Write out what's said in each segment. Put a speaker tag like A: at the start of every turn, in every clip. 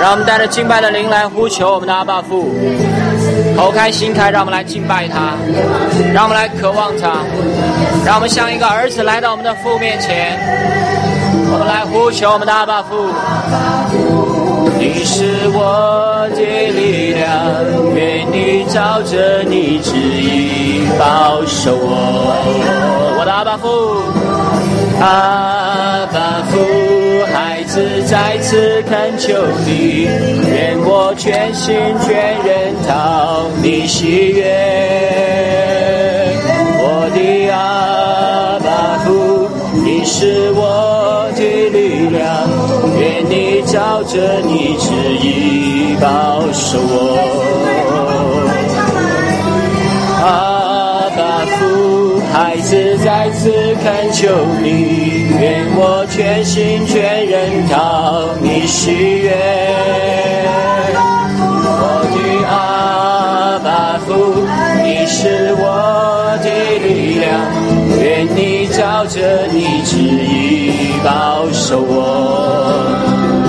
A: 让我们带着敬拜的灵来呼求我们的阿爸父，口开心开，让我们来敬拜他，让我们来渴望他，让我们像一个儿子来到我们的父面前，我们来呼求我们的阿爸父。你是我的力量，愿你照着你旨意保守我。我的阿爸父，阿爸父，孩子再次恳求你，愿我全心全人讨你喜悦。我的阿爸父，你是我的力量，愿你照着你旨意保守我。阿爸父，孩子再次恳求你，愿我全心全人讨你喜悦。我的阿爸父，你是我的力量，愿你照着你旨意保守我。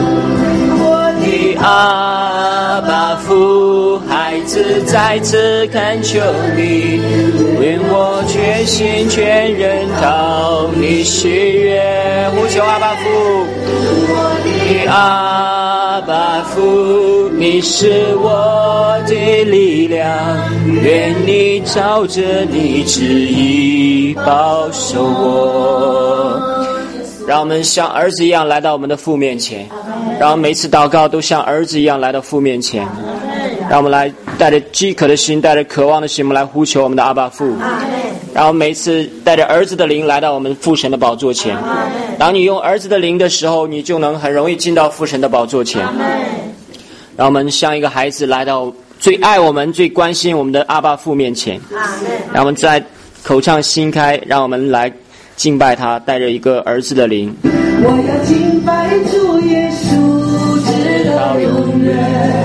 A: 阿爸父，孩子再次恳求你，愿我全心全人讨你喜悦。呼求阿爸父，我的阿爸父，你是我的力量，愿你照着你旨意保守我。让我们像儿子一样来到我们的父面前，让我们每次祷告都像儿子一样来到父面前，让我们来带着饥渴的心，带着渴望的心，我们来呼求我们的阿爸父。然后每次带着儿子的灵来到我们父神的宝座前，当你用儿子的灵的时候，你就能很容易进到父神的宝座前。让我们像一个孩子来到最爱我们最关心我们的阿爸父面前，让我们在口唱心开，让我们来敬拜他，带着一个儿子的灵。
B: 我要敬拜主耶稣直到永远，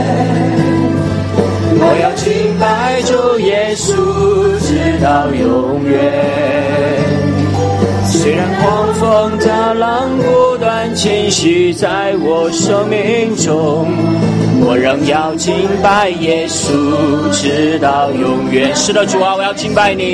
A: 我要敬拜主耶稣直到永远。虽然狂风大浪不断侵袭在我生命中，我仍要敬拜耶稣直到永远。是的，主啊，我要敬拜你，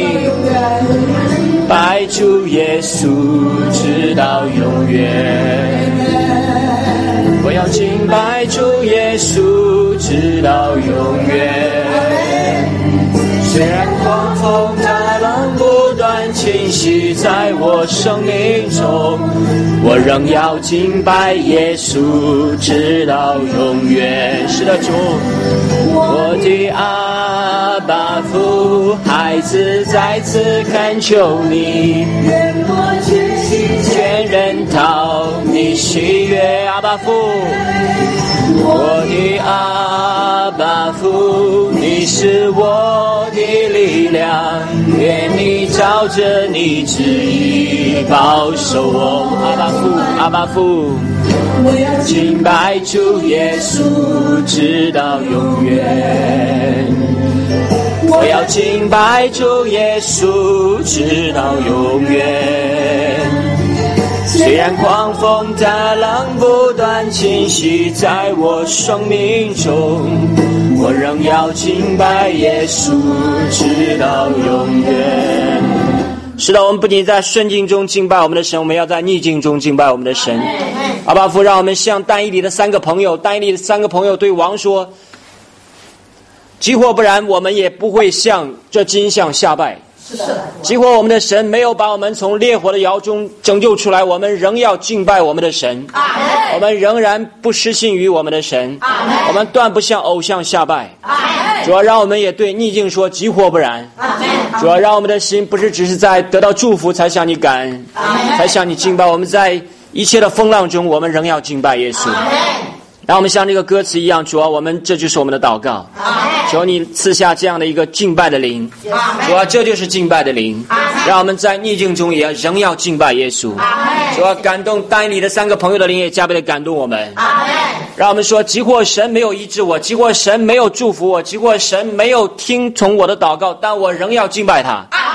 A: 拜主耶稣直到永远。我要敬拜主耶稣直到永远。虽然狂风大浪不断侵袭在我生命中，我仍要敬拜耶稣直到永远。是的，主，我的阿爸父，孩子再次恳求你，
B: 愿我全心
A: 全人讨你喜悦。阿爸父，我的阿爸父，你是我的力量，愿你照着你旨意保守我。阿爸父，阿爸父，
B: 我要
A: 敬拜主耶稣直到永远。我要敬拜主耶稣直到永远。虽然狂风大浪不断侵袭在我生命中，我仍要敬拜耶稣直到永远。是的，我们不仅在顺境中敬拜我们的神，我们要在逆境中敬拜我们的神。阿爸父，让我们像但以理的三个朋友，但以理的三个朋友对王说，即或不然，我们也不会向这金像下拜。即或我们的神没有把我们从烈火的窑中拯救出来，我们仍要敬拜我们的神。我们仍然不失信于我们的神，我们断不向偶像下拜。主要让我们也对逆境说，即或不然。主要让我们的心不是只是在得到祝福才向你感恩，才向你敬拜，我们在一切的风浪中，我们仍要敬拜耶稣。让我们像这个歌词一样，主啊，我们这就是我们的祷告。求你赐下这样的一个敬拜的灵，主啊，这就是敬拜的灵，让我们在逆境中也仍要敬拜耶稣。主啊，感动但以理的三个朋友的灵也加倍的感动我们。让我们说，即或神没有医治我，即或神没有祝福我，即或神没有听从我的祷告，但我仍要敬拜他。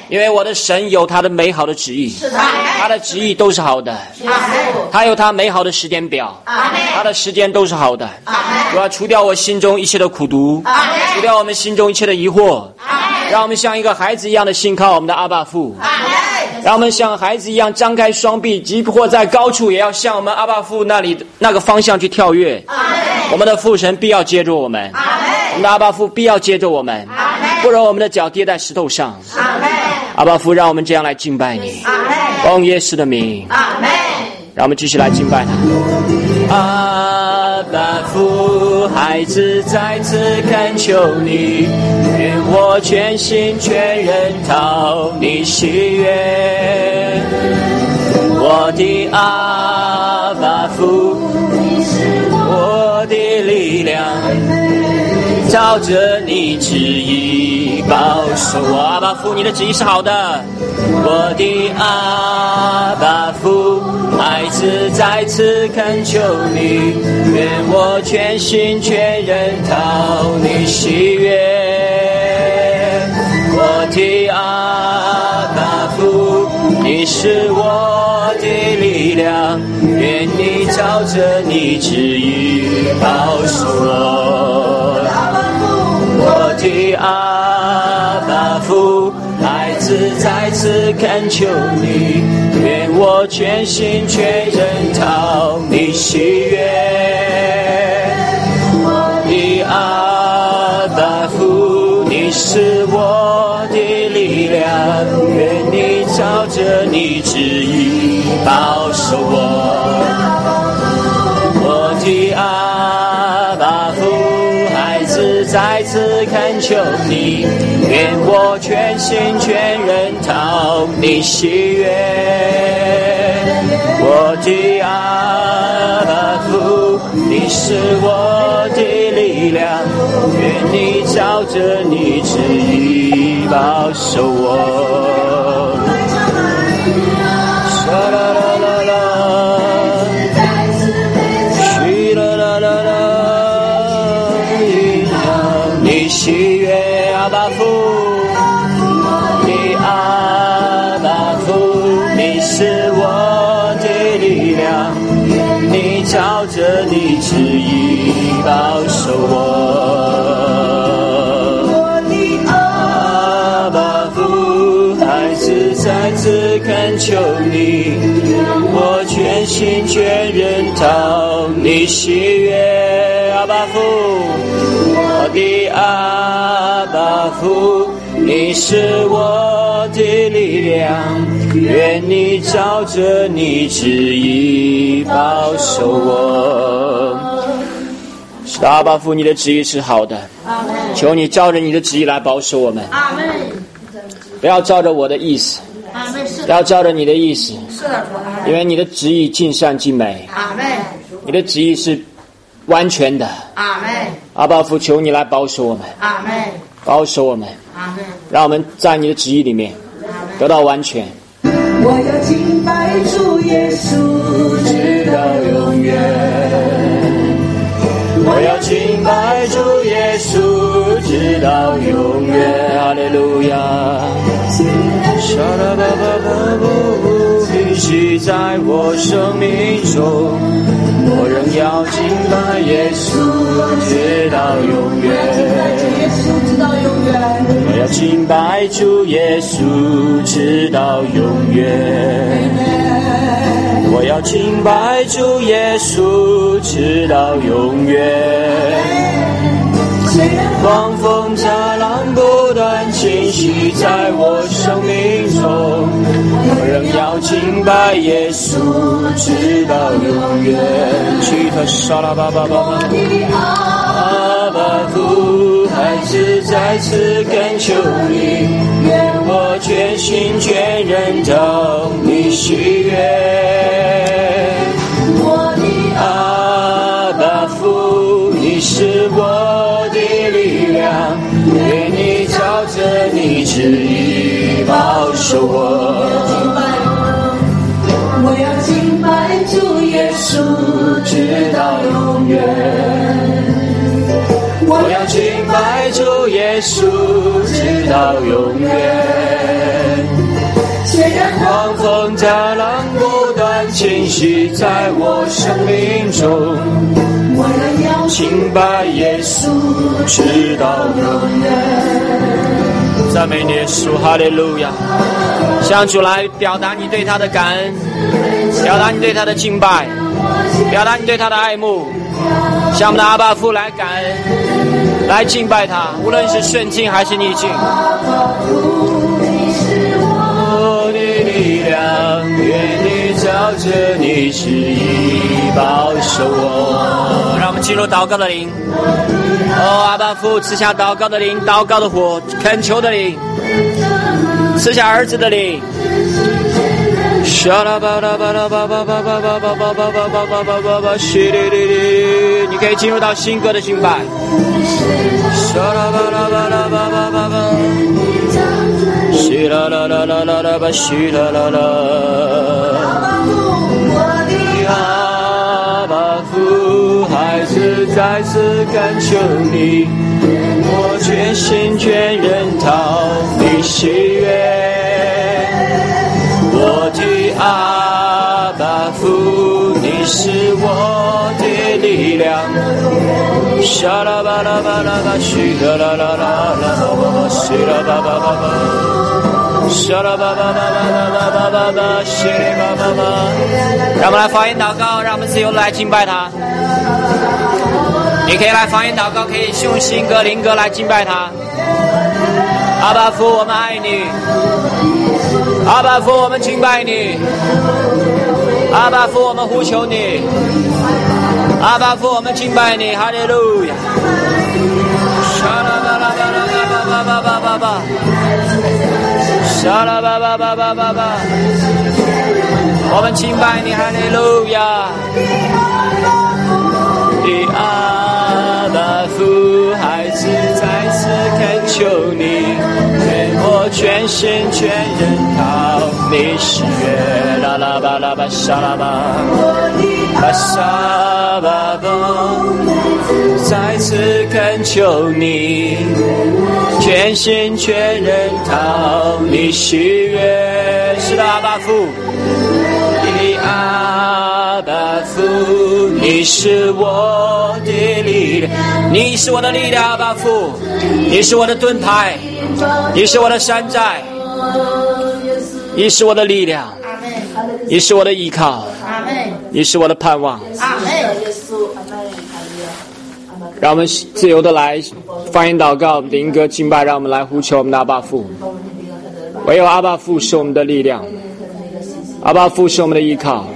A: 因为我的神有他的美好的旨意，他的旨意都是好的，他有他美好的时间表，他的时间都是好的。主要除掉我心中一切的苦毒，除掉我们心中一切的疑惑，让我们像一个孩子一样的信靠我们的阿爸父，让我们像孩子一样张开双臂，即或在高处也要向我们阿爸父那里那个方向去跳跃。我们的父神必要接住我们，我们的阿爸父必要接住我们，不容我们的脚跌在石头上。阿爸父，让我们这样来敬拜你，奉耶稣的名，让我们继续来敬拜他。阿爸父，孩子再次恳求你，愿我全心全人讨你喜悦。我的阿爸父，你是我的力量，照着你旨意保守我。阿爸父，你的旨意是好的。我的阿爸父，孩子再次恳求你，愿我全心全人讨你喜悦。我的阿爸父，你是我的力量，愿你照着你旨意保守我。我的阿爸父，孩子再次恳求你，愿我全心全人讨你喜悦。我的阿爸父，你是我的力量，愿你照着你旨意保守我。我的阿爸父，孩子再次恳求你，愿我全心全人讨你喜悦。我的阿爸父，你是我的力量，愿你照着你旨意保守我。喜悦阿爸父，你阿爸父，你是我的力量，你照着你旨意保守我。我的阿爸父，孩子再次恳求你，我全心全人讨你喜悦。阿爸父，我的阿爸父，你是我的力量，愿你照着你旨意保守我。是的，阿爸父，你的旨意是好的，求你照着你的旨意来保守我们，不要照着我的意思，不要照着你的意思，因为你的旨意尽善尽美，你的旨意是完全的。阿爸父，求你来保守我们，保守我们，让我们在你的旨意里面得到完全。
B: 我要敬拜主耶稣直到永远，
A: 我要敬拜主耶稣直到永远。哈利路亚！沙拉巴巴巴布，必须在我生命中，我仍要敬拜耶稣直到永远。我要敬拜主耶稣直到永远。我要敬拜主耶稣直到永远。狂风大浪不断侵袭在我生命中，我仍要敬拜耶稣直到永远。去他沙拉巴巴巴巴，阿爸父，孩子再次恳求你，愿我全心全人讨你喜悦。我的阿爸父，你是我的力量，愿你照着你旨意保守我。
B: 我要敬拜主耶稣直到永远。
A: 我要敬拜主耶稣直到永远。虽然狂风大浪不断侵袭在我生命中，我要敬拜耶稣直到永远。赞美耶稣，哈利路亚！向主来表达你对他的感恩，表达你对他的敬拜，表达你对他的爱慕，向我们的阿爸父来感恩，来敬拜他，无论是顺境还是逆境。我的力量，愿你照着你旨意保守我。让我们进入祷告的灵。阿爸父，赐下祷告的灵，祷告的火，恳求的灵，赐下儿子的灵。你可以进入到新歌的敬拜。阿爸父，孩子再次恳求你，我全心全人讨你喜悦。我的阿爸父，你是我的力量。沙拉巴拉巴拉巴，西拉拉拉拉拉，西拉巴巴巴巴，沙拉巴巴巴巴巴巴巴巴，西拉巴巴巴。让我们来发言祷告，让我们自由的来敬拜他。你可以来发言祷告，可以用新歌灵歌来敬拜他。阿爸父，我们爱你。阿爸父，我们敬拜你。阿爸父，我们呼求你。阿爸父，我们敬拜你。哈利路亚。沙拉巴拉巴拉巴巴巴巴巴巴，沙拉巴巴巴巴巴巴，我们敬拜你。哈利路亚。的阿爸父，孩子再次恳求你，我全心全人讨你喜悦。啦啦吧啦吧沙啦吧，巴沙巴巴，再次恳求你，全心全人讨你喜悦。是的，阿爸父，的阿爸父，你是我的力量，你是我的力量，阿爸父，你是我的盾牌，你是我的山寨，你是我的力量，你是我的依靠，你是我的盼望。让我们自由的来发言祷告，灵歌敬拜，让我们来呼求我们的阿爸父。唯有阿爸父是我们的力量，阿爸父是我们的依靠。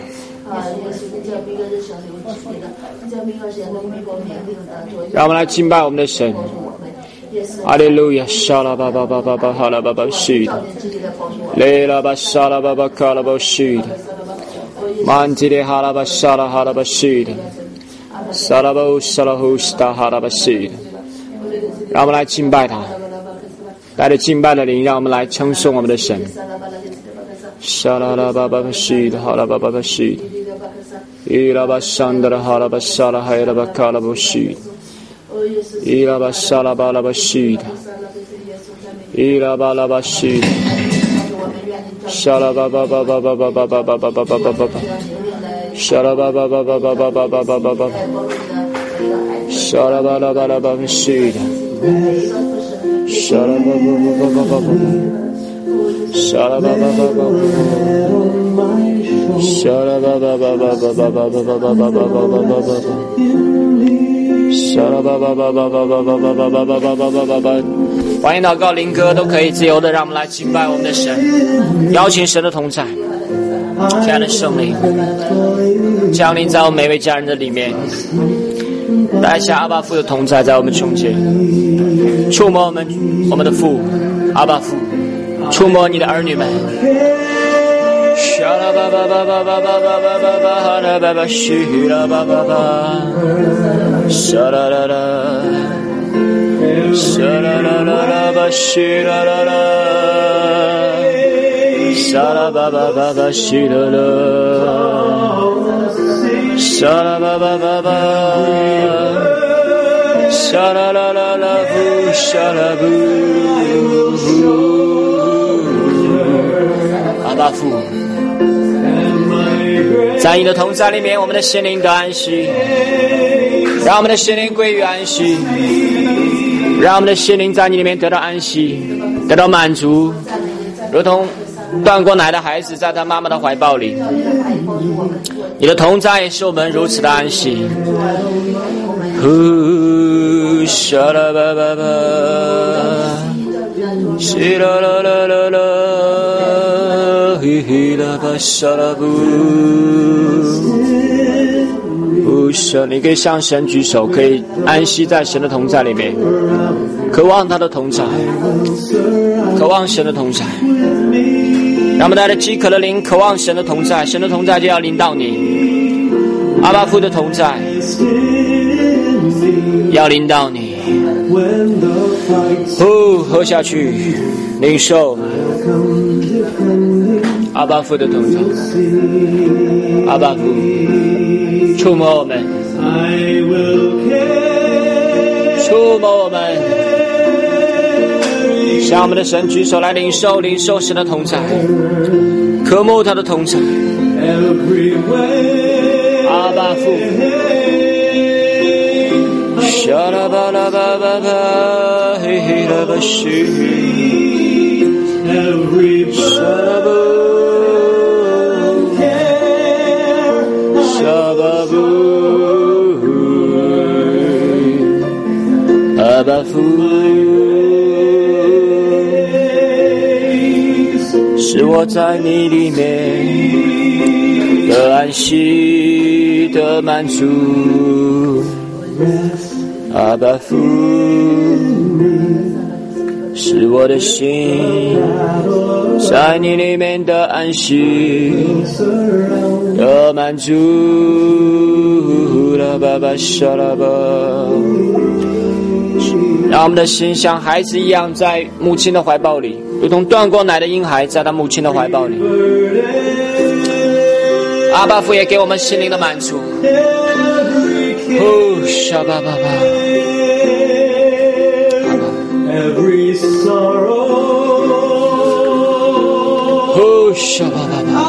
A: 让我们来敬拜我们的神。哈利路亚，沙拉巴巴巴巴巴，哈拉巴巴西的，雷拉巴沙拉巴巴卡拉巴西的，曼提的哈拉巴沙拉哈拉巴西的，沙拉巴沙拉胡斯达哈拉巴西的。让我们来敬拜他，带着敬拜的灵，让我们来称颂我们的神。沙拉拉巴巴巴西的，哈拉巴巴巴西的，伊拉巴桑德的哈拉巴沙拉哈拉巴卡拉巴西的。伊拉巴沙拉巴拉巴西的，伊拉巴拉巴西的，沙拉巴巴巴巴巴巴巴巴巴巴巴巴巴巴，沙拉巴巴巴巴巴巴巴巴巴巴巴，沙拉巴拉巴拉巴西的，沙拉巴巴巴巴巴巴巴，沙拉巴巴巴巴巴，沙拉巴巴巴巴巴巴巴巴巴巴巴巴巴巴巴。沙拉巴巴巴巴巴巴巴巴巴巴巴巴巴巴巴，欢迎祷告灵歌都可以自由的，让我们来敬拜我们的神，邀请神的同在，亲爱的圣灵降临在我们每位家人的里面，带下阿爸父的同在在我们中间，触摸我们的父阿爸父，触摸你的儿女们。沙拉巴巴巴巴巴巴巴巴巴巴哈拉巴巴西拉巴巴巴，沙拉拉拉，沙拉拉拉拉巴西拉拉拉，沙拉巴巴巴巴西拉拉，沙拉巴巴巴巴，沙沙啦啦啦啦布沙啦布，阿爸父，在你的同在里面，我们的心灵得安息，让我们的心灵归于安息，让我们的心灵在你里面得到安息，得到满足，如同断过奶的孩子在他妈妈的怀抱里。你的同在也使我们如此的安息。沙啦吧吧吧，西啦啦啦啦啦，嘿嘿啦吧沙啦布。你可以向神举手，可以安息在神的同在里面，渴望他的同在，渴望神的同在。让我们带着饥渴的灵渴望神的同在，神的同在就要临到你，阿爸父的同在要临到你。喝下去，领受阿爸父的同在，阿爸父触摸我们，触摸我们，向我们的神举手来领受神的同在，渴慕他的同在。阿爸父，沙啦吧啦吧吧吧，嘿嘿啦吧西，沙啦吧。阿爸父，是我在你里面的安息的满足。阿爸父，是我的心在你里面的安息的满足。啦吧吧沙啦吧，让我们的心像孩子一样在母亲的怀抱里，如同断过奶的婴孩在他母亲的怀抱里。阿爸父也给我们心灵的满足。沙吧吧吧，沙吧吧吧，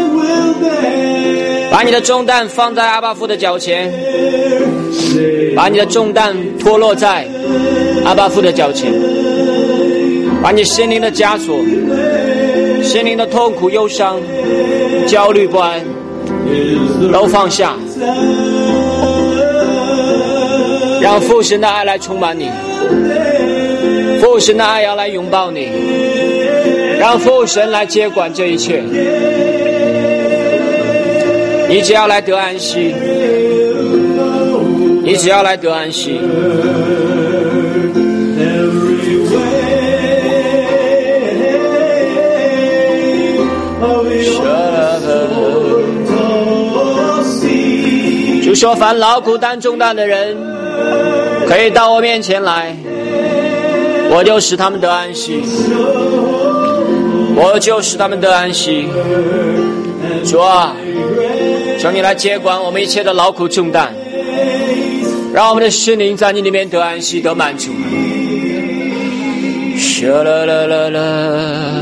A: 把你的重担放在阿爸父的脚前，把你的重担脱落在阿爸父的脚前，把你心灵的枷锁、心灵的痛苦、忧伤、焦虑不安都放下，让父神的爱来充满你，父神的爱要来拥抱你，让父神来接管这一切。你只要来得安息，你只要来得安息。主说，凡劳苦担重担的人可以到我面前来，我就使他们得安息，我就使他们得安息。主啊，求你来接管我们一切的劳苦重担，让我们的心灵在你里面得安息得满足。沙啦啦啦啦，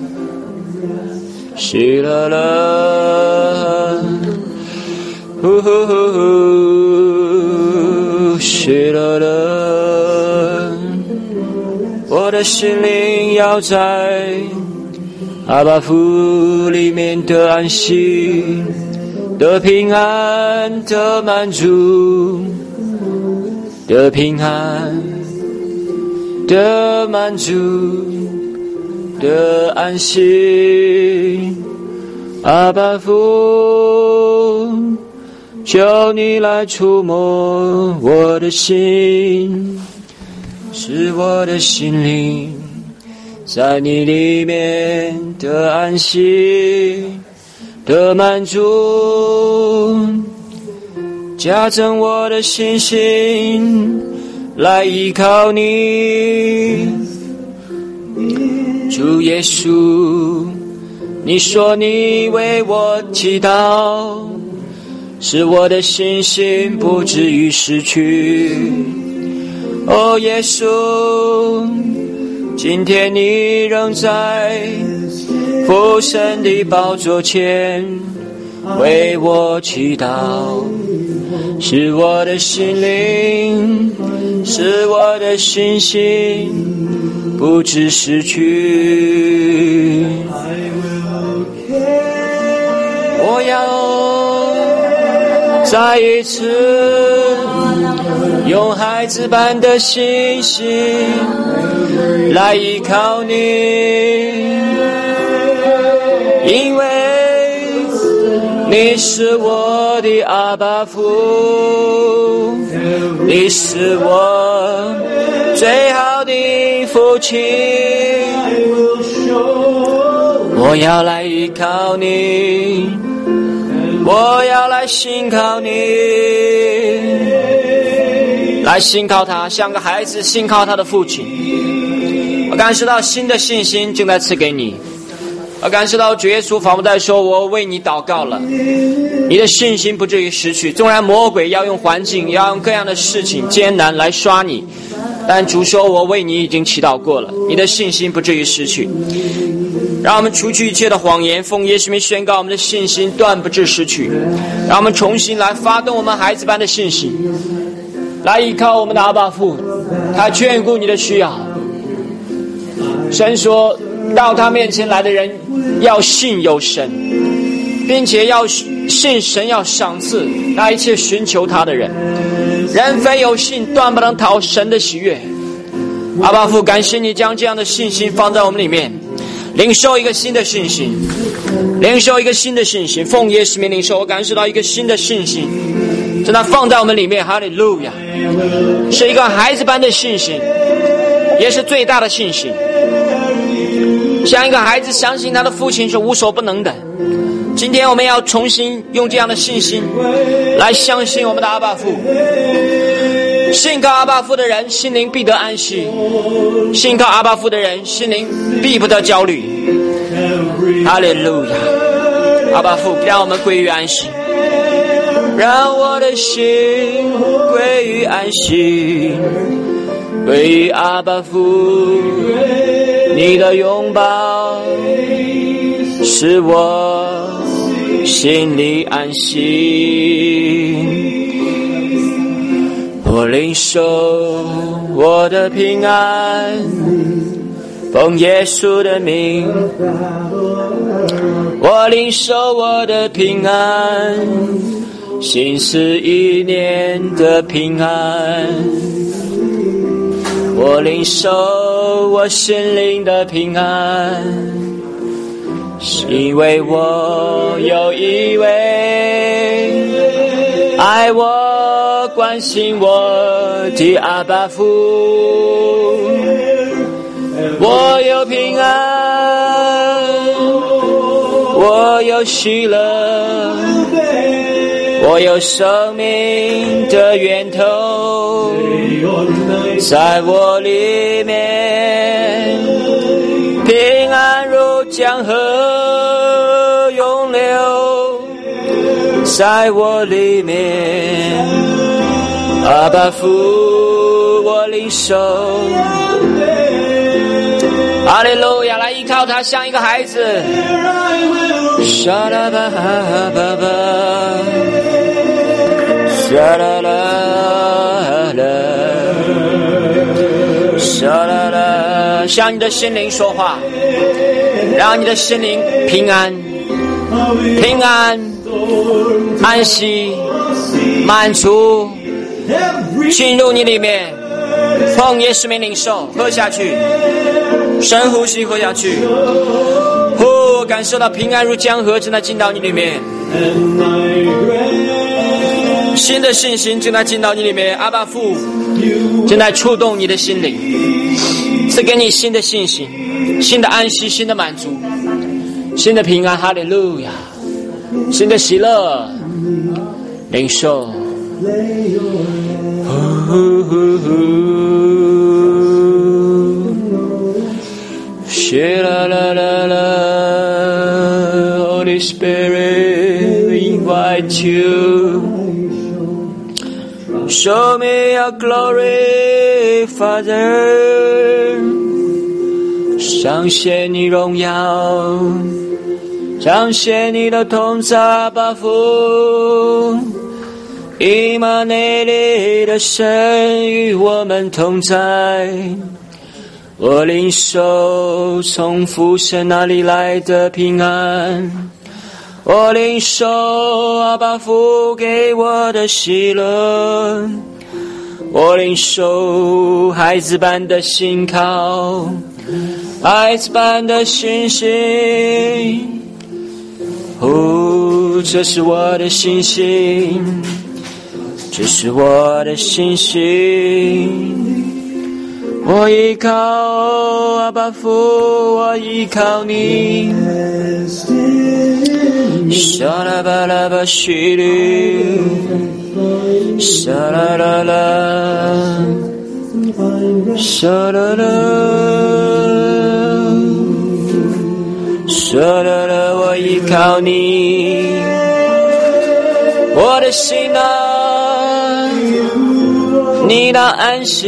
A: 西啦啦，呼呼呼呼，西啦啦，我的心灵要在阿爸父里面的安息，的平安，的满足，的平安，的满足，的安息。阿爸父，求你来触摸我的心，使我的心灵在你里面的安息，的满足，加增我的信心，来依靠你。主耶稣，你说你为我祈祷，使我的信心不至于失去。 哦，耶稣，今天你仍在父神的宝座前为我祈祷，使我的心灵，使我的信心不致失去。我要再一次用孩子般的信心来依靠你，因为你是我的阿爸父，你是我最好的父亲，我要来依靠你，我要来信靠你，来信靠他，像个孩子信靠他的父亲。我感受到新的信心正在赐给你，我感受到主耶稣仿佛在说，我为你祷告了，你的信心不至于失去。纵然魔鬼要用环境，要用各样的事情艰难来刷你，但主说我为你已经祈祷过了，你的信心不至于失去。让我们除去一切的谎言，奉耶稣名宣告，我们的信心断不致失去。让我们重新来发动我们孩子般的信心，来依靠我们的阿爸父，他眷顾你的需要。神说，到他面前来的人要信有神，并且要信神要赏赐那一切寻求他的人。人非有信，断不能讨神的喜悦。阿爸父，感谢你将这样的信心放在我们里面，领受一个新的信心，领受一个新的信心，奉耶稣名领受。我感受到一个新的信心正在放在我们里面，哈利路亚，是一个孩子般的信心，也是最大的信心，像一个孩子相信他的父亲是无所不能的。今天我们要重新用这样的信心来相信我们的阿爸父。信靠阿爸父的人，心灵必得安息；信靠阿爸父的人，心灵必不得焦虑。哈利路亚！阿爸父，让我们归于安息，让我的心归于安息，归于阿爸父。你的拥抱使我心里安息。我领受我的平安，奉耶稣的名。我领受我的平安，心思意念的平安。我领受我心灵的平安，因为我有一位爱我关心我的阿爸父。我有平安，我有喜乐，我有生命的源头，在我里面平安如江河涌流，在我里面阿爸父我领受。哈利路亚，来依靠他，像一个孩子。沙拉巴哈巴巴，沙拉拉拉，沙拉拉，向你的心灵说话，让你的心灵平安、平安、安息、满足进入你里面。奉耶稣名领受，喝下去，深呼吸，喝下去。我感受到平安如江河正在进到你里面，新的信心正在进到你里面。阿爸父正在触动你的心灵，赐给你新的信心、新的安息、新的满足、新的平安。哈利路亚，新的喜乐领受。Holy Spirit, we invite you. Show me your glory, Father。彰显你荣耀，彰显你的同在，阿爸父。以马内利的神与我们同在。我领受从父神那里来的平安，我领受阿爸父给我的喜乐，我领受孩子般的信靠，孩子般的信心。哦，这是我的信心，这是我的信心。我依靠阿爸父，我依靠你。沙拉巴拉巴西里，沙拉拉拉，沙拉拉，沙拉拉，我依靠你。我的心啊，你当安息，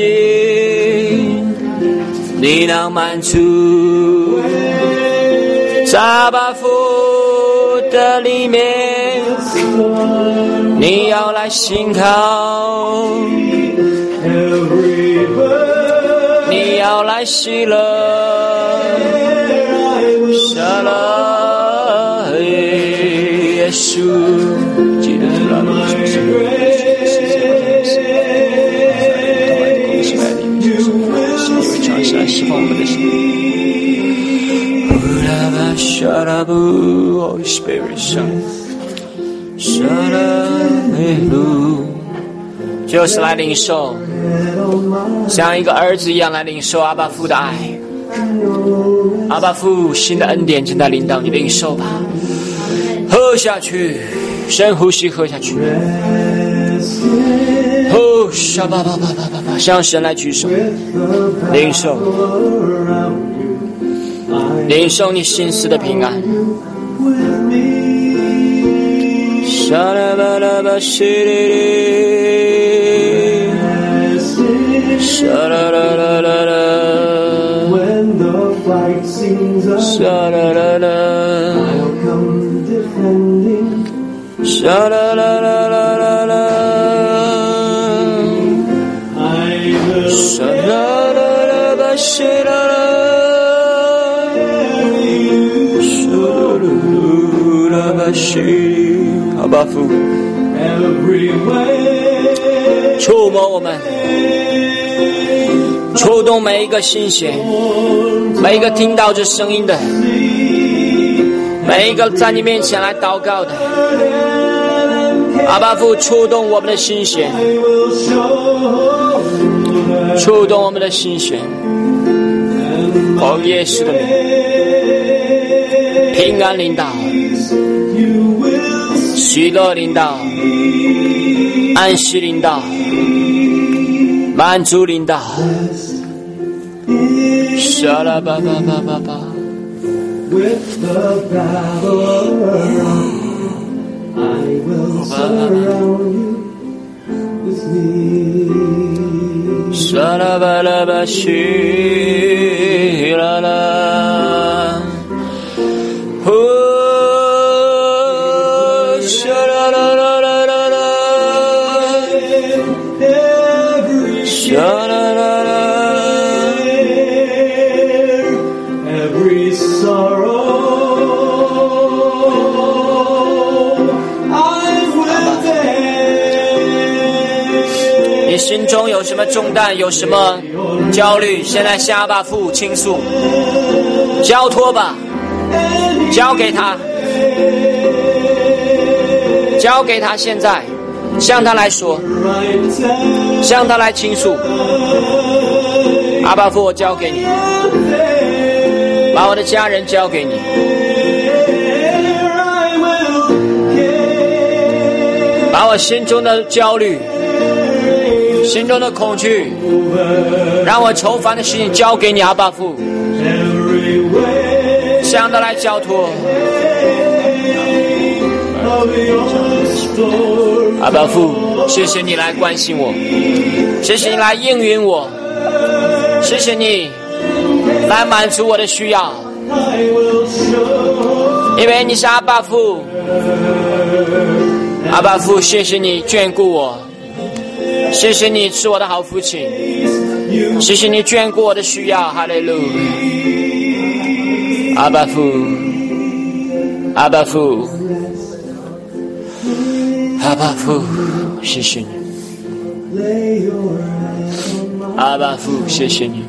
A: 你当满足，在阿爸父的里面，你要来信靠，你要来喜乐，沙拉耶稣，记得让你释放我们的心。Holy Spirit, Shalom， 就是来领受，像一个儿子一样来领受阿爸父的爱。阿爸父新的恩典正在领导你，领受吧，喝下去，深呼吸，喝下去。哦，沙巴巴巴巴巴巴，向神来举手，领受，领受你心思的平安。沙拉巴拉巴西里里，沙拉拉拉拉拉，沙拉拉拉，沙拉拉拉拉拉拉。阿爸父，触摸我们，触动每一个心弦，每一个听到这声音的，每一个在你面前来祷告的，阿爸父，触动我们的心弦，触动我们的心弦。奉耶稣的名，平安领导，喜乐领导，安息领导，满足领导。沙拉巴巴巴巴巴。With the battle around, I will surround you with me. Shala ba la ba shi la la. Oh, shala la la la la la. Shala la la. Every sorrow.你心中有什么重担，有什么焦虑，现在向阿爸父倾诉，交托吧，交给他，交给他，现在向他来说，向他来倾诉。阿爸父，我交给你，把我的家人交给你，把我心中的焦虑，心中的恐惧，让我愁烦的事情交给你，阿爸父，向他来交托。 阿爸父，谢谢你来关心我，谢谢你来应允我，谢谢你来满足我的需要，因为你是阿爸父。阿爸父，谢谢你眷顾我，谢谢你是我的好父亲，谢谢你眷顾我的需要。哈利路亚！阿爸父，阿爸父，阿爸父，谢谢你。阿爸父，谢谢你。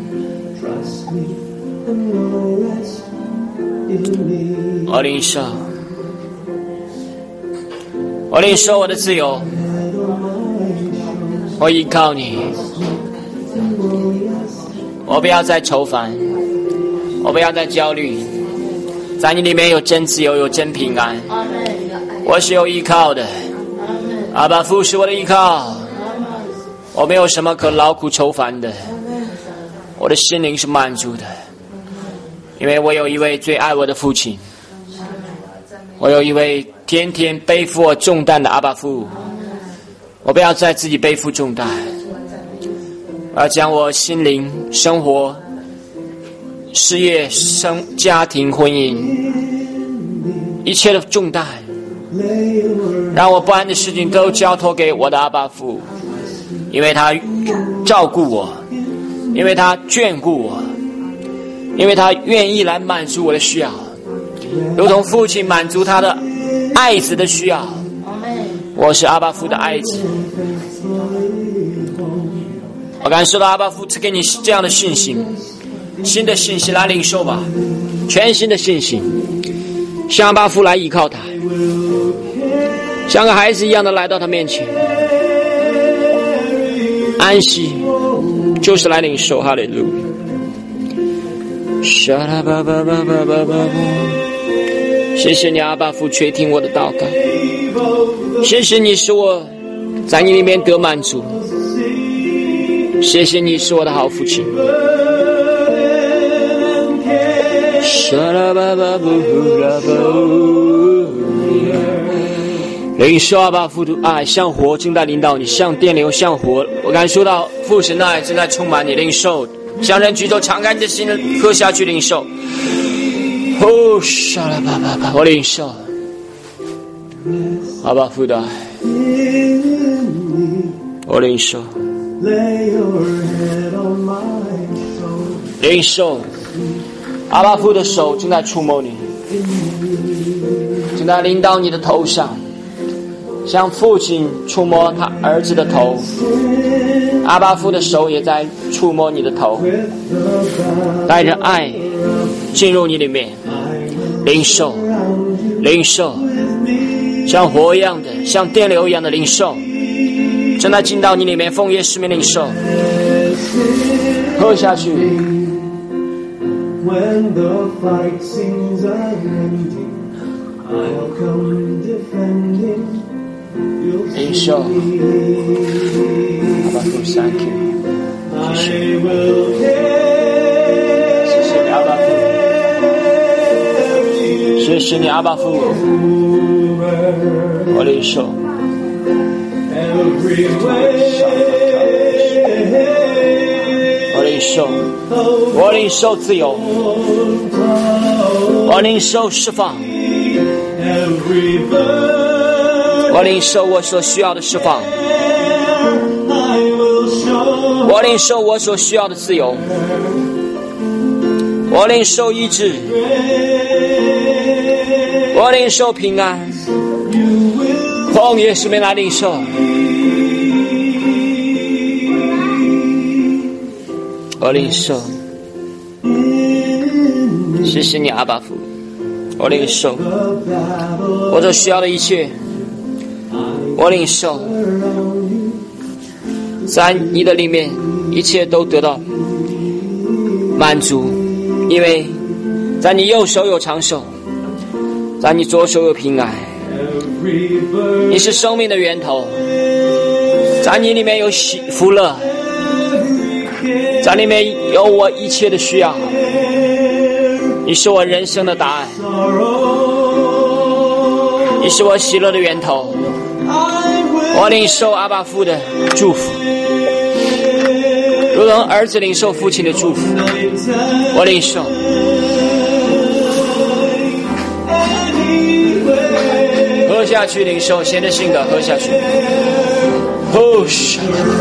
A: 我领受，我领受我的自由，我依靠你，我不要再愁烦，我不要再焦虑，在你里面有真自由，有真平安，我是有依靠的。阿爸父是我的依靠，我没有什么可劳苦愁烦的，我的心灵是满足的，因为我有一位最爱我的父亲，我有一位天天背负我重担的阿爸父，我不要再自己背负重担，我要将我心灵、生活、事业、家庭、婚姻一切的重担，让我不安的事情都交托给我的阿爸父，因为他照顾我，因为他眷顾我，因为他愿意来满足我的需要，如同父亲满足他的爱子的需要。我是阿爸父的爱子，我感受到阿爸父赐给你这样的信心，新的信心来领受吧，全新的信心，向阿爸父来依靠他，像个孩子一样的来到他面前，安息就是来领受。哈利路亚！谢谢你阿爸父垂听我的祷告，谢谢你使我在你里面得满足，谢谢你是我的好父亲。领受阿爸父的爱像火正在临到你，像电流像火，我感受到父神的爱正在充满你。领受，向人举手，敞开你的心，喝下去领受。哦，沙拉巴巴巴，我领受阿爸父的爱，我领受，领受阿爸父的手正在触摸你，正在临到你的头上，像父亲触摸他儿子的头，阿爸父的手也在触摸你的头，带着爱进入你里面，领受，领受，像火一样的，像电流一样的领受，正在进到你里面，奉耶稣名领受，喝下去。When the fight seems unending, I'll come defending. You'll see. Abba, thank you. I will carry you. 谢谢你，阿爸父，我领受。我领受，我领受自由，我领受释放，我领受我所需要的释放，我领受我所需要的自由，我领受医治，我领受平安，奉耶稣名来领受。我领受，谢谢你阿爸父，我领受我所需要的一切，我领受，在你的里面一切都得到满足，因为在你右手有长寿，在你左手有平安，你是生命的源头，在你里面有福乐，在里面有我一切的需要，你是我人生的答案， 你是我喜乐的源头。我领受阿爸父的祝福，如同儿子领受父亲的祝福。我领受。喝下去，领受咸的性的，喝下去。哦，是。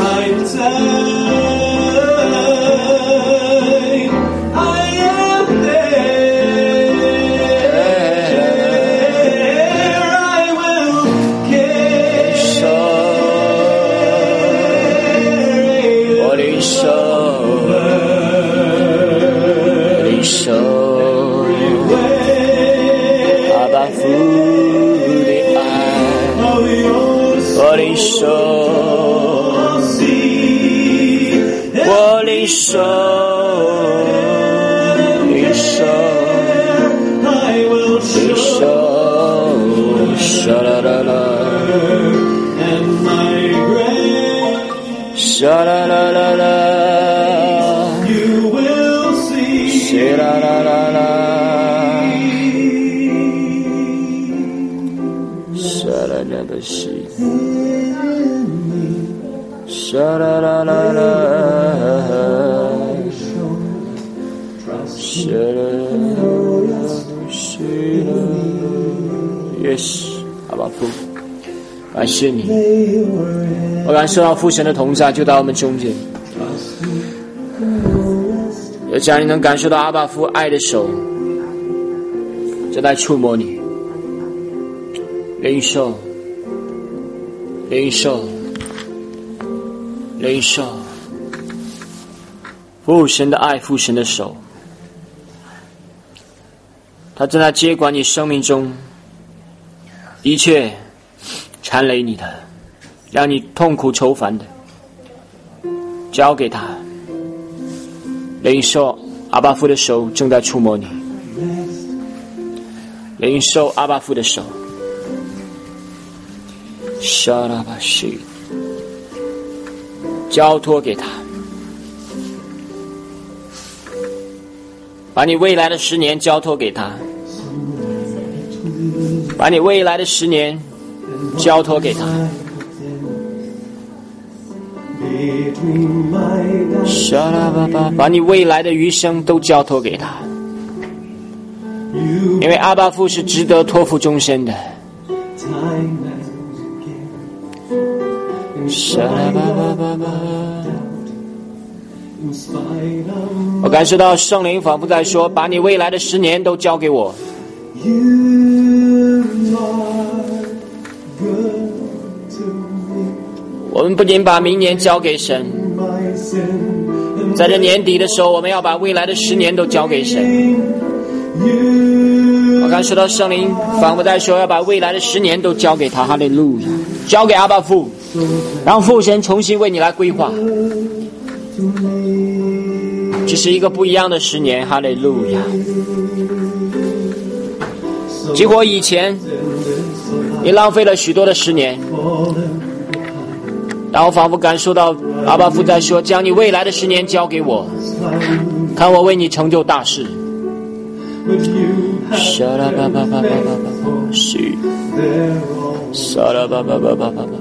A: 感谢你，我感受到父神的同在就在我们中间。也假如你能感受到阿爸父爱的手正在触摸你，领受，领受，领受父神的爱，父神的手，他正在接管你生命中一切缠累你的，让你痛苦愁烦的，交给他。领受阿爸父的手正在触摸你，领受阿爸父的手。沙拉巴西，交托给他，把你未来的10年交托给他，把你未来的10年交托给他，把你未来的余生都交托给他，因为阿爸父是值得托付终身的。我感受到圣灵仿佛在说，把你未来的10年都交给我。我们不仅把明年交给神，在这年底的时候，我们要把未来的10年都交给神。我感受到圣灵仿佛在说，要把未来的10年都交给他。哈利路亚，交给阿爸父，让父神重新为你来规划。这是一个不一样的10年。哈利路亚。结果以前你浪费了许多的10年，然后仿佛感受到阿爸父在说，将你未来的10年交给我，看我为你成就大事。沙拉巴巴巴巴巴巴，是沙拉巴巴巴巴巴巴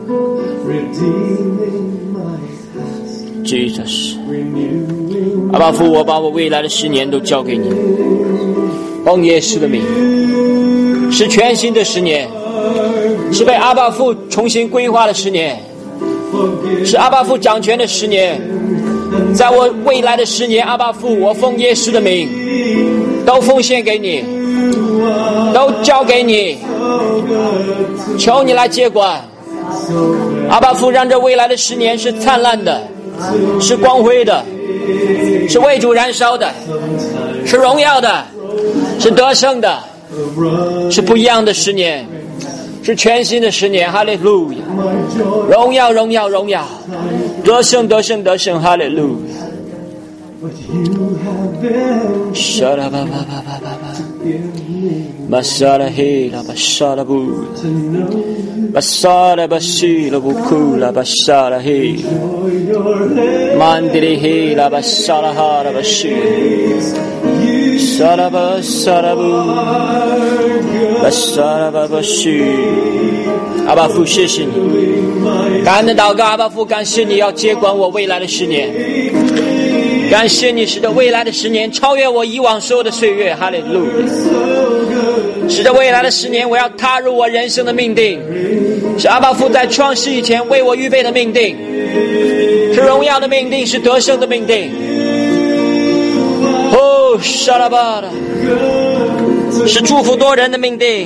A: Jesus， 阿爸父，我把我未来的10年都交给你，奉耶稣的名，是全新的10年，是被阿爸父重新规划的10年，是阿爸父掌权的10年。在我未来的10年，阿爸父，我奉耶稣的名都奉献给你，都交给你，求你来接管。阿爸父，让这未来的10年是灿烂的，是光辉的，是为主燃烧的，是荣耀的，是得胜的，是不一样的10年，是全新的10年。哈利路亚，荣耀荣耀荣耀，得胜得胜得胜。哈利路亚。沙拉巴巴巴巴巴巴，巴沙拉嘿拉巴沙拉布，巴沙拉巴西拉布库拉巴沙拉嘿，曼迪里嘿拉巴沙拉哈拉巴西， 沙拉巴沙拉布，沙拉巴巴西。阿爸父，谢谢你，感恩的祷告，阿爸父，感谢你要接管我未来的10年，感谢你使得未来的10年超越我以往所有的岁月，哈利路亚！使得未来的10年我要踏入我人生的命定，是阿爸父在创世以前为我预备的命定，是荣耀的命定，是得胜的命定。哦，沙拉巴的，是祝福多人的命定，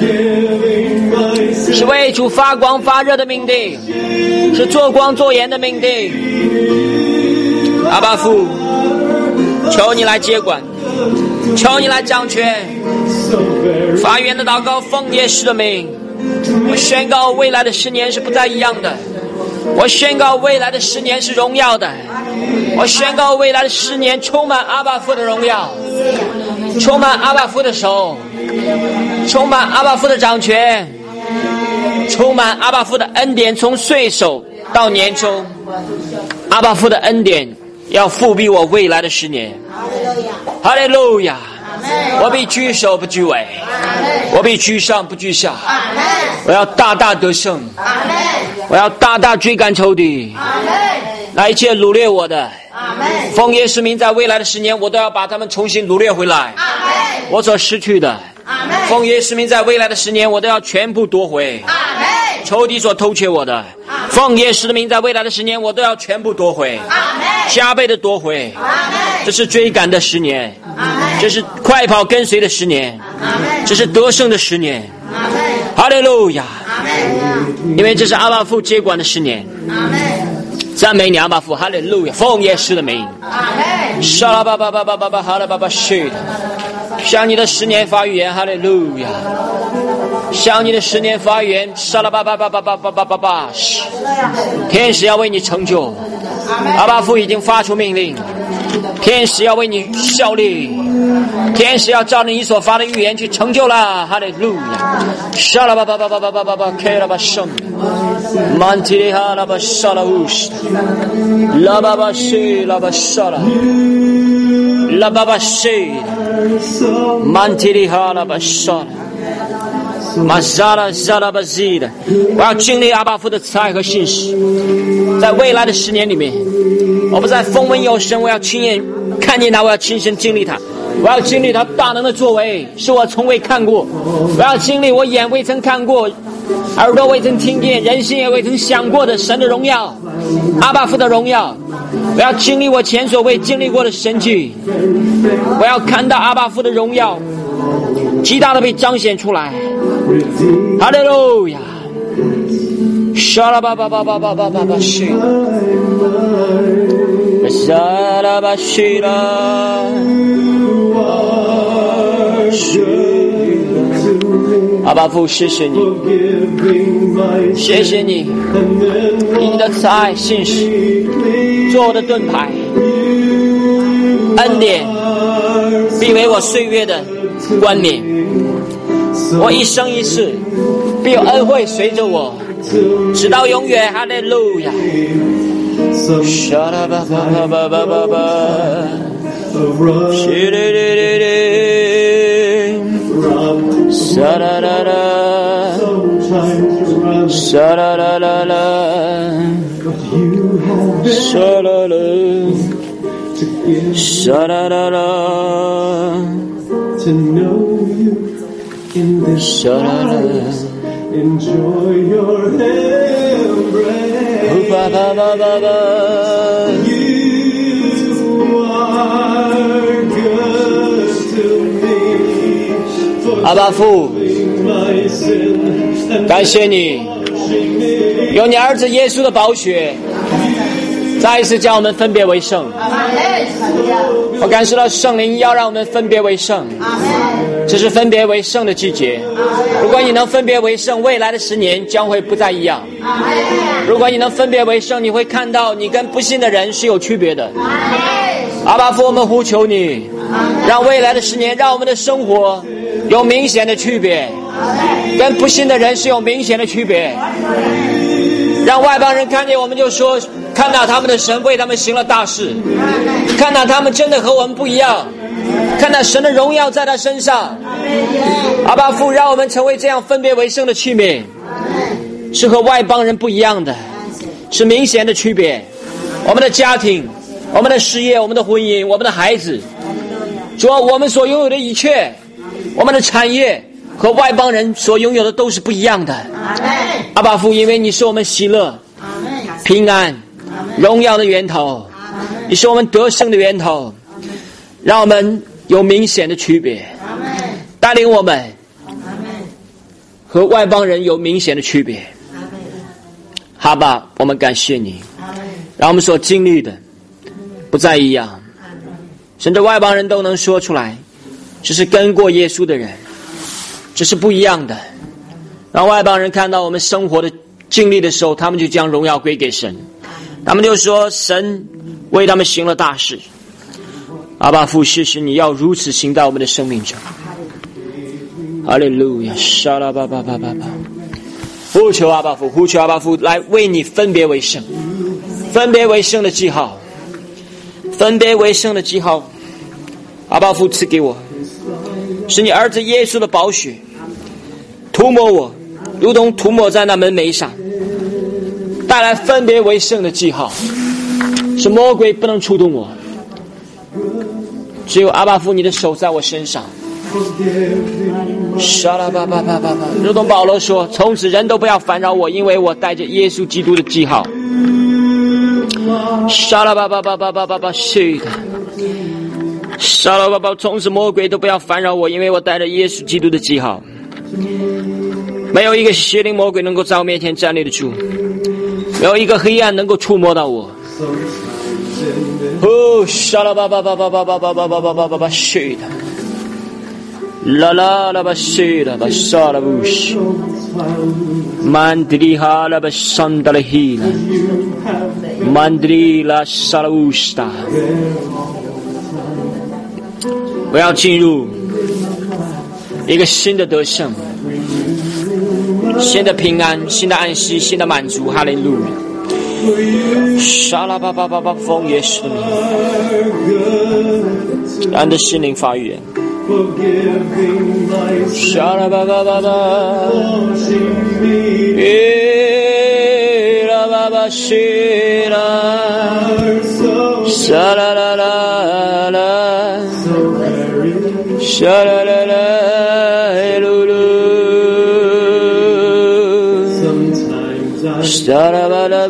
A: 是为主发光发热的命定，是做光做盐的命定。阿爸父，求你来接管，求你来掌权。发言的祷告，奉耶稣的名，我宣告未来的10年是不再一样的，我宣告未来的10年是荣耀的，我宣告未来的10年充满阿爸父的荣耀，充满阿爸父的手，充满阿爸父的掌权，充满阿爸父的恩典，从岁首到年终，阿爸父的恩典要复庇我未来的10年。哈利路亚！我必居首不居尾，我必居上不居下，我要大大得胜，我要大大追赶仇敌，那一切掳掠我的，奉耶稣名，在未来的10年我都要把他们重新掳掠回来，我所失去的，奉耶稣名，在未来的10年我都要全部夺回，仇敌所偷窃我的，奉耶稣的名，在未来的10年我都要全部夺回，加倍的夺回。这是追赶的10年，这是快跑跟随的10年，这是得胜的10年。哈利路亚！因为这是阿爸父接管的10年。赞美你阿爸父，哈利路亚！奉耶稣的名。沙拉巴巴巴巴巴巴哈拉巴巴西，向你的10年发预言，哈利路亚！向你的10年发预言，沙拉巴巴巴巴巴巴巴巴巴，天使要为你成就。阿爸父已经发出命令，天使要为你效力，天使要照你所发的预言去成就了，哈利路亚！沙拉巴巴巴巴巴巴巴巴，开拉巴圣，曼提里哈拉巴沙拉乌斯，拉巴巴西拉巴沙拉，拉巴巴西，曼提里哈拉巴沙拉。马扎拉扎拉巴西的，我要经历阿爸父的慈爱和信实，在未来的10年里面，我不再风闻有神，我要亲眼看见他，我要亲身经历他，我要经历他大能的作为，是我从未看过，我要经历我眼未曾看过，耳朵未曾听见，人心也未曾想过的神的荣耀，阿爸父的荣耀，我要经历我前所未经历过的神迹，我要看到阿爸父的荣耀极大的被彰显出来。哈利路亚！沙拉巴巴巴巴巴巴巴巴西，沙拉巴西拉，阿爸父，谢谢你，谢谢你，以你的慈爱信实做我的盾牌，恩典必为我岁月的冠冕。我一生一世必有恩惠随着我，直到永远。哈利路亚！沙拉巴巴巴巴巴巴巴，西哩哩哩哩，沙啦啦啦，沙啦啦啦啦，沙啦啦，沙啦啦啦。In this silence, enjoy your embrace. You are good to me. 阿爸父，感谢你，有你儿子耶稣的宝血，再一次将我们分别为圣。我感受到圣灵要让我们分别为圣。这是分别为圣的季节，如果你能分别为圣，未来的10年将会不再一样。如果你能分别为圣，你会看到你跟不信的人是有区别的。阿爸父，我们呼求你，让未来的10年，让我们的生活有明显的区别，跟不信的人是有明显的区别，让外邦人看见我们就说看到他们的神为他们行了大事，看到他们真的和我们不一样，看到神的荣耀在他身上。阿爸父，让我们成为这样分别为圣的器皿，是和外邦人不一样的，是明显的区别。我们的家庭，我们的事业，我们的婚姻，我们的孩子，主啊，我们所拥有的一切，我们的产业和外邦人所拥有的都是不一样的。阿爸父，因为你是我们喜乐、平安、荣耀的源头，你是我们得胜的源头，让我们有明显的区别，带领我们和外邦人有明显的区别。哈爸，我们感谢你，让我们所经历的不再一样，甚至外邦人都能说出来，这是跟过耶稣的人，这是不一样的。让外邦人看到我们生活的经历的时候，他们就将荣耀归给神，他们就说神为他们行了大事。阿爸父，谢谢你要如此行在我们的生命中。哈利路亚，沙拉巴巴巴巴巴，呼求阿爸父，呼求阿爸父来为你分别为圣，分别为圣的记号，分别为圣的记号。阿爸父赐给我，是你儿子耶稣的宝血涂抹我，如同涂抹在那门楣上，带来分别为圣的记号，是魔鬼不能触动我，只有阿爸父你的手在我身上。沙拉巴巴巴巴巴，如同保罗说，从此人都不要烦扰我，因为我带着耶稣基督的记号。沙拉巴巴巴巴巴巴巴，是的，沙拉巴巴，从此魔鬼都不要烦扰我，因为我带着耶稣基督的记号。没有一个邪灵魔鬼能够在我面前站立得住，没有一个黑暗能够触摸到我。哦，沙拉巴巴巴巴巴巴巴巴巴巴巴巴巴，是的。La la la basira basara bush mandri hala basandala hila mandri la salausta。 我要进入一个新的得胜，新的平安，新的安息，新的满足。哈利路亚！沙拉巴巴巴巴，奉耶稣的名，让你的心灵发育。Shara baba baba, ira baba shira, shara la la la, shara la la lulu, shara baba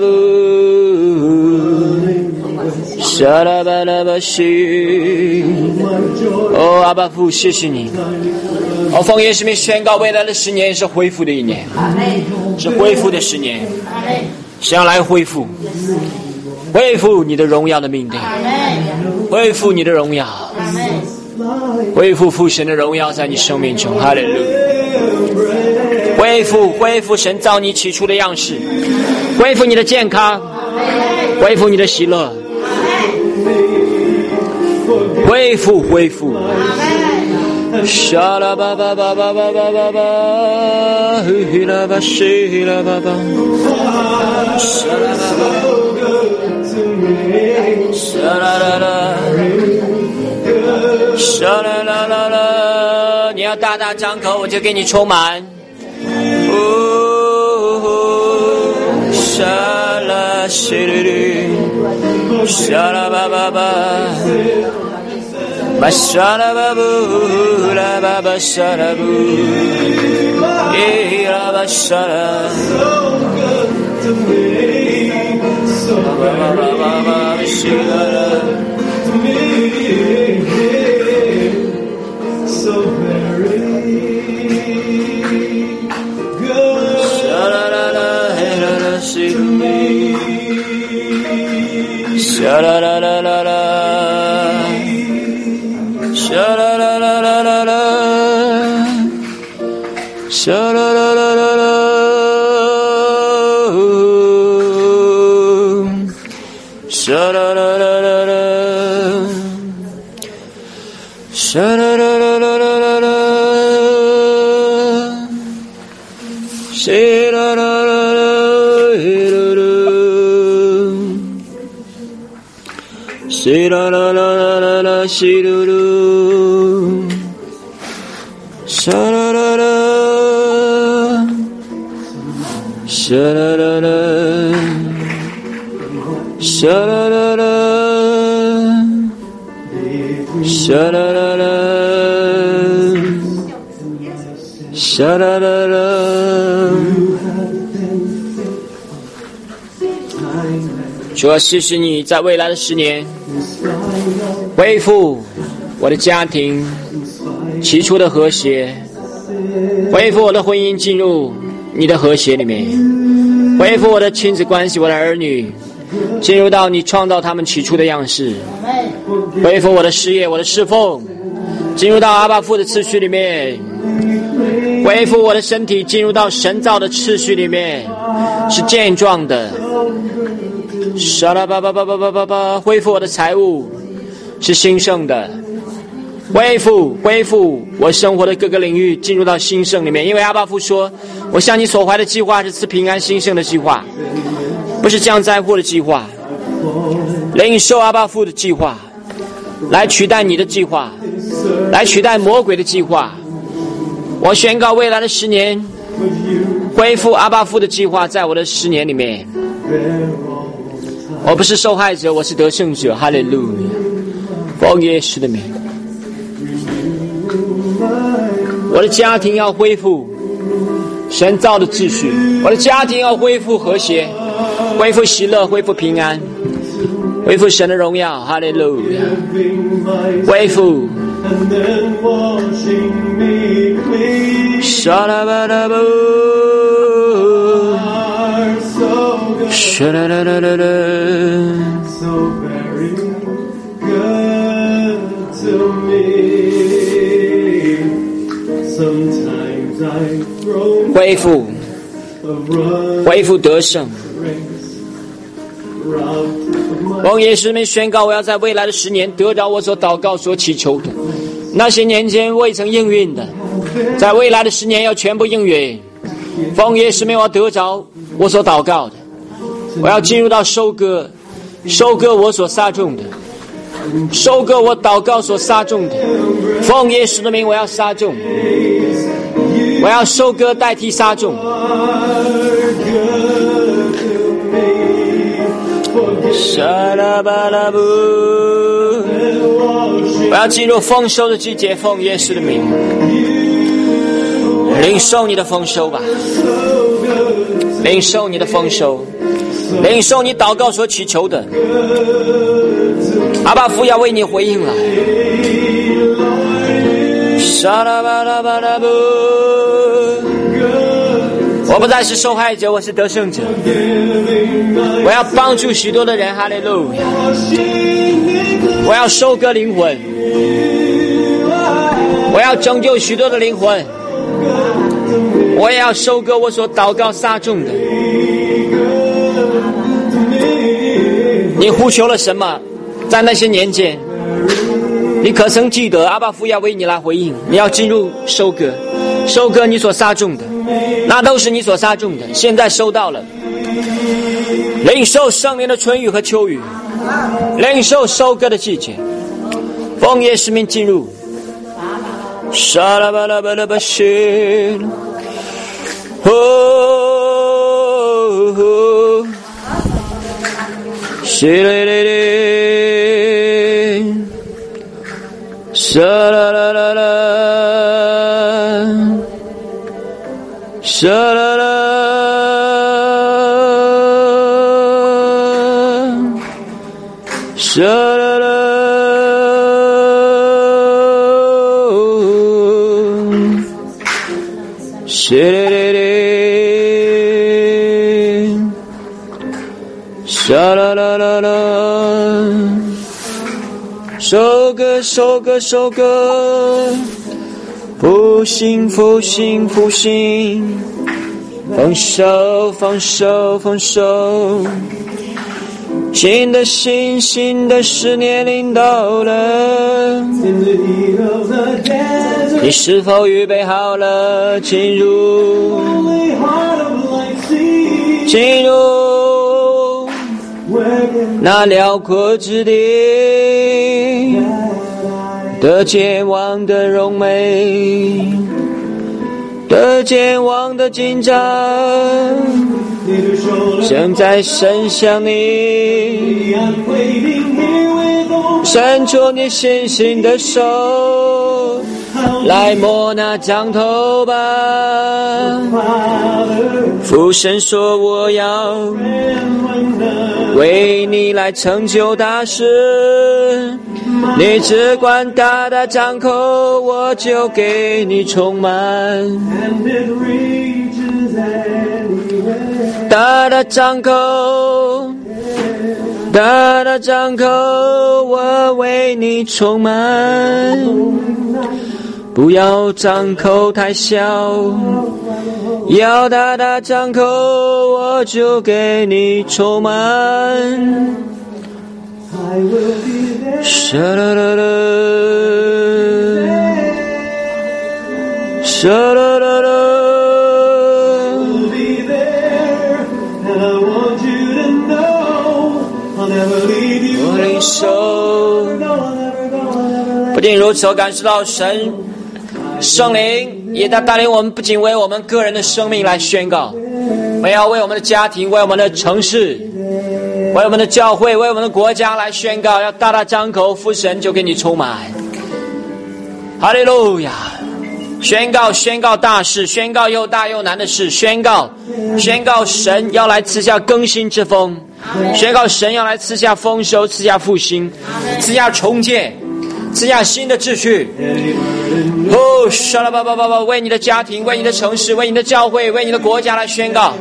A: bu.Shara bala bashi， 哦，阿爸父，谢谢你！我奉耶稣名宣告，未来的10年是恢复的一年，是恢复的10年，想来恢复，恢复你的荣耀的命定，恢复你的荣耀，恢复父神的荣耀在你生命中，哈利路亚！恢复神造你起初的样式，恢复你的健康，恢复你的喜乐。恢复，沙拉巴巴巴巴巴巴巴巴，希拉巴希拉巴巴，沙拉巴巴，沙拉拉拉，沙拉拉拉拉，你要大大张口，我就给你充满。沙拉希里，沙拉巴巴巴。Masala babu, la baba sharabu, la bashara. So good to me, so very to me, so very good. Shala la la la la, see me. Shala la la la la.Shala la la la la la, shala la la la la, shala la la la la, shala la la la la la, shala la la la la, 西啦啦啦啦啦啦西噜噜，沙啦啦啦，沙啦啦啦，沙啦啦啦，沙啦啦啦，沙啦啦啦。主要谢谢你在未来的10年恢复我的家庭起初的和谐，恢复我的婚姻进入你的和谐里面，恢复我的亲子关系，我的儿女进入到你创造他们起初的样式，恢复我的事业，我的侍奉进入到阿爸父的次序里面，恢复我的身体进入到神造的次序里面，是健壮的。沙拉巴巴巴巴巴巴巴，恢复我的财务是兴盛的，恢复我生活的各个领域进入到兴盛里面，因为阿爸父说，我向你所怀的计划是赐平安兴盛的计划，不是降灾祸的计划。领受阿爸父的计划，来取代你的计划，来取代魔鬼的计划。我宣告未来的10年，恢复阿爸父的计划在我的10年里面。我不是受害者，我是得胜者。哈利路亚！奉耶稣的名，我的家庭要恢复神造的秩序，我的家庭要恢复和谐，恢复喜乐，恢复平安，恢复神的荣耀。哈利路亚！恢复。沙拉巴拉布。So very good to me. Sometimes I throw 恢复得胜。奉耶稣名宣告，我要在未来的10年得着我所祷告所祈求的，那些年间未曾应允的，在未来的10年要全部应允。奉耶稣名，我要得着我所祷告的，我要进入到收割我所撒种的，收割我祷告所撒种的。奉耶稣的名，我要撒种，我要收割代替撒种。沙拉巴拉布，我要进入丰收的季节。奉耶稣的名，领受你的丰收吧，领受你的丰收，领受你祷告所祈求的。阿爸父要为你回应了。沙拉巴拉巴拉布，我不再是受害者，我是得胜者。我要帮助许多的人，哈利路亚！我要收割灵魂，我要拯救许多的灵魂，我也要收割我所祷告撒种的。你呼求了什么？在那些年间，你可曾记得？阿爸父要为你来回应，你要进入收割，收割你所撒种的，那都是你所撒种的，现在收到了。领受圣灵的春雨和秋雨，领受收割的季节。奉耶稣名进入。沙拉巴拉巴拉巴西，西嘞嘞嘞，沙啦啦啦啦，沙啦啦，沙啦啦，西嘞嘞嘞，沙啦啦啦啦，收割收割收割，复兴复兴复兴，丰收丰收丰收，新的10年临到了，你是否预备好了进入那辽阔之地的健忘的荣美，的健忘的紧张，正在伸向你，伸出你信心的手，来摸那杖头吧。父神说我要为你来成就大事，你只管大大张口，我就给你充满。大大张口，大大张口，我为你充满。不要张口太小，要大大张口，我就给你充满。沙啦啦啦，沙啦啦啦。我领受，不仅如此，我感受到神圣灵也在带领我们，不仅为我们个人的生命来宣告，我们要为我们的家庭，为我们的城市，为我们的教会，为我们的国家来宣告，要大大张口，父神就给你充满。哈利路亚！宣告大事，宣告又大又难的事，宣告神要来赐下更新之风，宣告神要来赐下丰收，赐下复兴，赐下重建，赐下新的秩序。哦，沙拉巴巴巴巴，为你的家庭，为你的城市，为你的教会，为你的国家来宣告，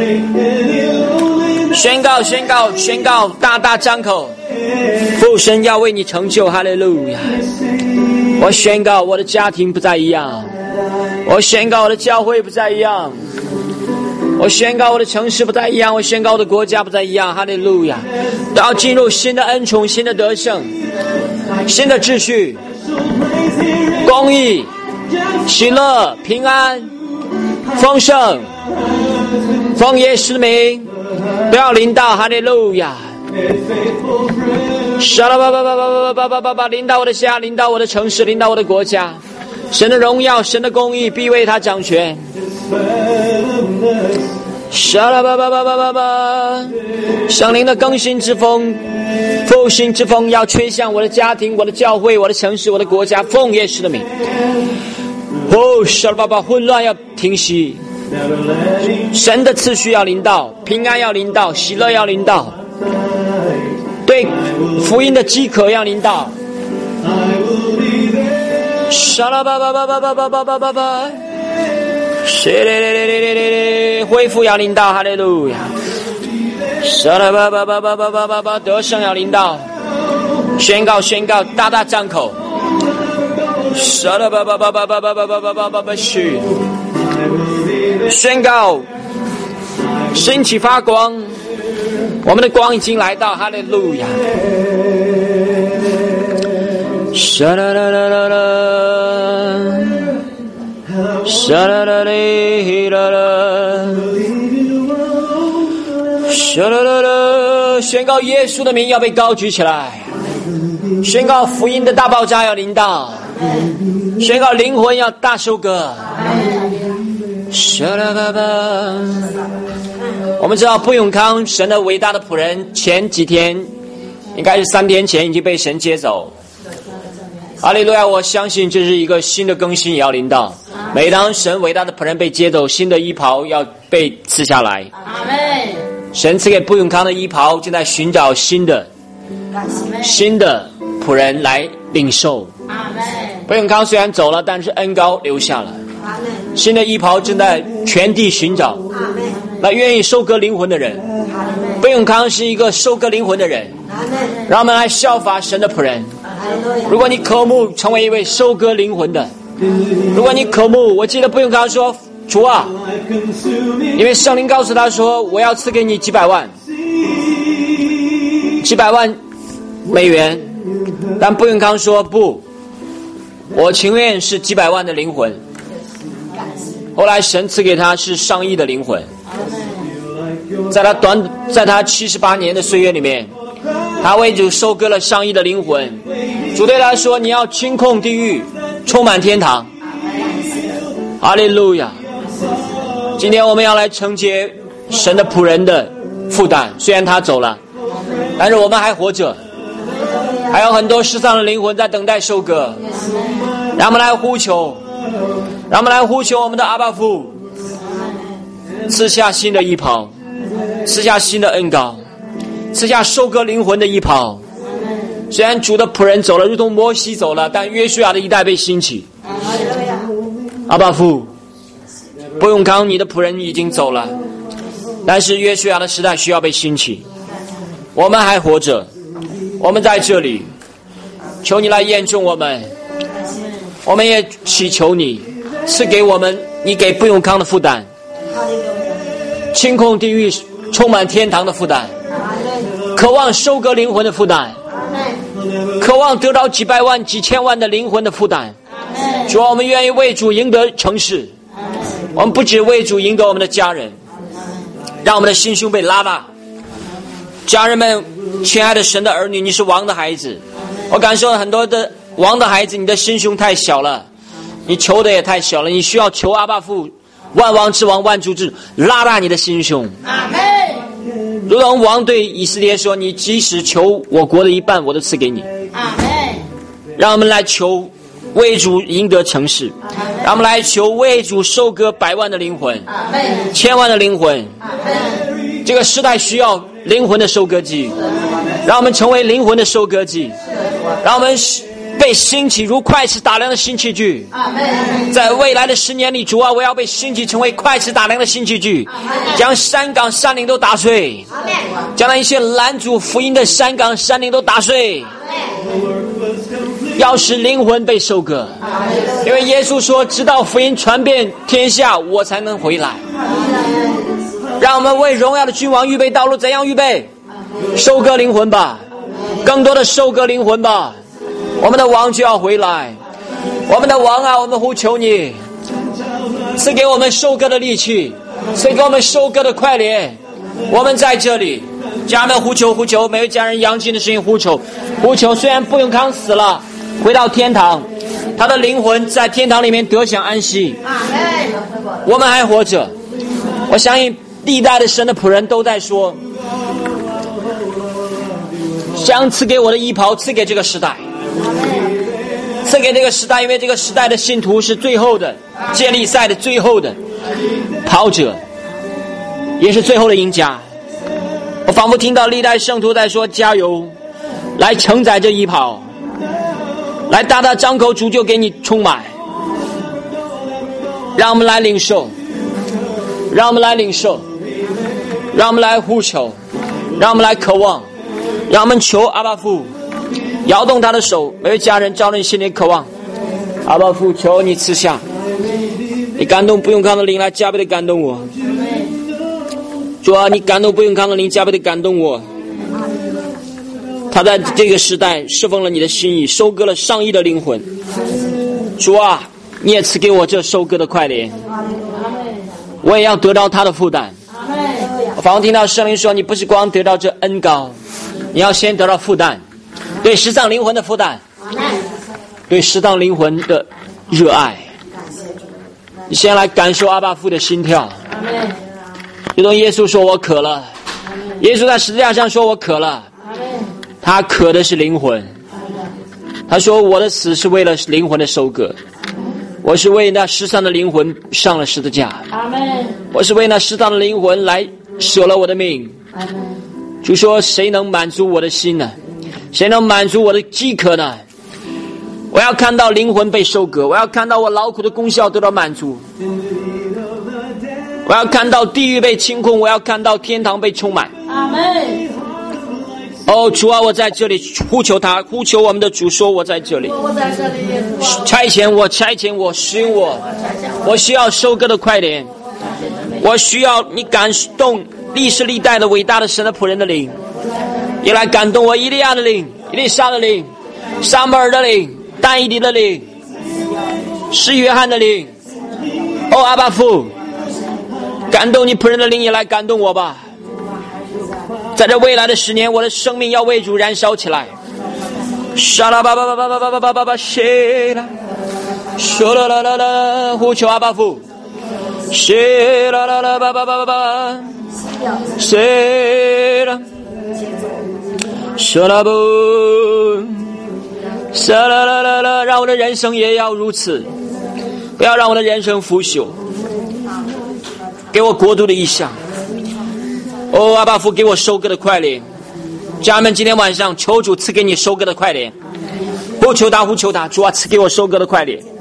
A: 宣告，大大张口，父神要为你成就。哈利路亚！我宣告我的家庭不再一样，我宣告我的教会不再一样，我宣告我的城市不再一样，我宣告我的国家不再一样。哈利路亚！要进入新的恩宠，新的得胜，新的秩序，公义、喜乐、平安、丰盛，奉耶稣的名都要临到。哈利路亚！沙拉巴巴巴巴巴巴巴巴，临到我的家，临到我的城市，临到我的国家。神的荣耀，神的公义必为他掌权。沙拉巴巴巴巴巴巴，圣灵的更新之风、复兴之风要吹向我的家庭、我的教会、我的城市、我的国家，奉耶稣的名。哦，沙拉巴巴，混乱要停息，神的次序要临到，平安要临到，喜乐要临到，对福音的饥渴要临到。沙拉巴巴巴巴巴巴巴巴巴巴，恢复要临到。哈利路亚！沙拉巴巴巴巴巴巴巴巴，得胜要临到，宣告，大大张口。沙拉巴巴巴巴巴巴巴巴巴巴巴巴，宣告，升起发光，我们的光已经来到。哈利路亚！沙啦啦啦啦啦，沙啦啦哩啦啦，沙啦啦啦，宣告耶稣的名要被高举起来，宣告福音的大爆炸要临到，宣告灵魂要大收割。沙啦吧吧，我们知道布永康神的伟大的仆人，前几天应该是3天前已经被神接走。哈利路亚！我相信这是一个新的更新也要临到。每当神伟大的仆人被接走，新的衣袍要被赐下来。阿们。神赐给布永康的衣袍，正在寻找新的仆人来领受。阿们。布永康虽然走了，但是恩膏留下了。阿们。新的衣袍正在全地寻找。阿们。那愿意收割灵魂的人。阿们。布永康是一个收割灵魂的人。阿们。让我们来效法神的仆人。如果你渴慕成为一位收割灵魂的，如果你渴慕，我记得不用跟他说主啊，因为圣灵告诉他说我要赐给你几百万美元，但不用康说不，我情愿是几百万的灵魂。后来神赐给他是上亿的灵魂。 在他78年的岁月里面，他为主收割了上亿的灵魂。主对他说，你要清空地狱，充满天堂。哈利路亚！今天我们要来承接神的仆人的负担，虽然他走了，但是我们还活着，还有很多世上的灵魂在等待收割。让我们来呼求，让我们来呼求我们的阿爸父，赐下新的衣袍，赐下新的恩膏，赐下收割灵魂的衣袍。虽然主的仆人走了，如同摩西走了，但约书亚的一代被兴起。阿爸父，不用康你的仆人已经走了，但是约书亚的时代需要被兴起。我们还活着，我们在这里，求你来验证我们。我们也祈求你赐给我们你给不用康的负担，清空地狱充满天堂的负担，渴望收割灵魂的负担，渴望得到几百万几千万的灵魂的负担。主啊，我们愿意为主赢得城市，我们不只为主赢得我们的家人，让我们的心胸被拉大。家人们，亲爱的神的儿女，你是王的孩子，我感受了很多的王的孩子，你的心胸太小了，你求的也太小了，你需要求阿爸父万王之王万主之拉大你的心胸。
B: 阿们。
A: 如同王对以色列说，你即使求我国的一半，我都赐给你。
B: 阿们。
A: 让我们来求为主赢得城市，让我们来求为主收割100万的灵魂，1000万的灵魂。这个时代需要灵魂的收割机，让我们成为灵魂的收割机，让我们被兴起如快驰打量的新器具。在未来的10年里，主啊，我要被兴起成为快驰打量的新器具，将山岗山岭都打碎，将那一些拦阻福音的山岗山岭都打碎，要使灵魂被收割。因为耶稣说，直到福音传遍天下，我才能回来。让我们为荣耀的君王预备道路，怎样预备？收割灵魂吧，更多的收割灵魂吧。我们的王就要回来，我们的王啊，我们呼求你，赐给我们收割的力气，赐给我们收割的快点。我们在这里，家人们呼求呼求，每位家人扬起的声音呼求呼求。虽然不永康死了，回到天堂，他的灵魂在天堂里面得享安息，我们还活着。我相信历代的神的仆人都在说，将赐给我的衣袍赐给这个时代，赐给这个时代，因为这个时代的信徒是最后的接力赛的最后的跑者，也是最后的赢家。我仿佛听到历代圣徒在说，加油，来承载这衣袍，来大大张口，主就给你充满。让我们来领受，让我们来领受，让我们来呼求，让我们来渴望，让我们求阿爸父摇动他的手，每位家人照着你心里渴望。阿爸父，求你赐下你感动不用康的灵来加倍的感动我。主啊，你感动不用康的灵加倍的感动我。他在这个时代侍奉了你的心意，收割了上亿的灵魂。主啊，你也赐给我这收割的快点，我也要得到他的负担。我仿佛听到圣灵说，你不是光得到这恩膏，你要先得到负担，对世上灵魂的负担，对世上灵魂的热爱。你先来感受阿爸父的心跳。如同耶稣说，我渴了，耶稣在十字架上说，我渴了，他渴的是灵魂。他说，我的死是为了灵魂的收割，我是为那世上的灵魂上了十字架，我是为那世上的灵魂来舍了我的命。主说，谁能满足我的心呢？谁能满足我的饥渴呢？我要看到灵魂被收割，我要看到我劳苦的功效得到满足，我要看到地狱被清空，我要看到天堂被充满。阿们。哦，主啊，我在这里呼求他，呼求我们的主说，我在这里，差遣我，差遣我，使用我，我需要收割的快点，我需要你感动历世历代的伟大的神的仆人的灵，也来感动我以利亚的灵，以利沙的灵，撒母耳的灵，但以理的灵，施约翰的灵。哦，阿爸父，感动你仆人的灵也来感动我吧。 在这未来的10年，我的生命要为主燃烧起来。沙拉巴巴巴巴巴巴巴巴巴巴谢啦，说啦啦啦啦，呼求阿爸父，谢啦啦啦巴巴巴巴巴，谢啦，说啦不，沙啦啦啦啦，让我的人生也要如此，不要让我的人生腐朽，给我国度的意象。哦，阿爸父，给我收割的快点。家人们，今天晚上求主赐给你收割的快点，呼求他，呼求他，主啊，赐给我收割的快点，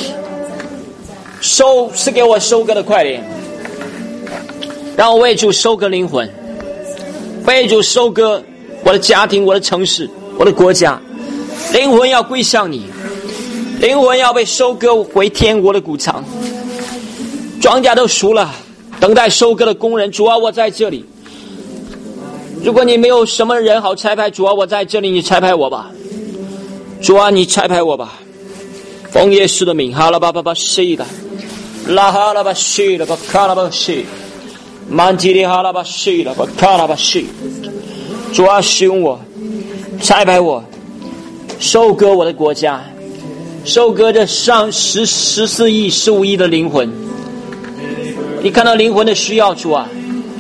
A: 赐给我收割的快点，让我为主收割灵魂，为主收割我的家庭、我的城市、我的国家，灵魂要归向你，灵魂要被收割回天国的谷场。庄稼都熟了，等待收割的工人，主啊，我在这里。如果你没有什么人好差派，主啊，我在这里，你差派我吧。主啊，你差派我吧。奉耶稣的名，哈拉巴巴巴西的，拉哈拉巴西的，巴卡拉巴西，曼提里哈拉巴西的，巴卡拉巴西。主啊，使用我，差派我，收割我的国家，收割这上14亿、15亿的灵魂。你看到灵魂的需要，主啊，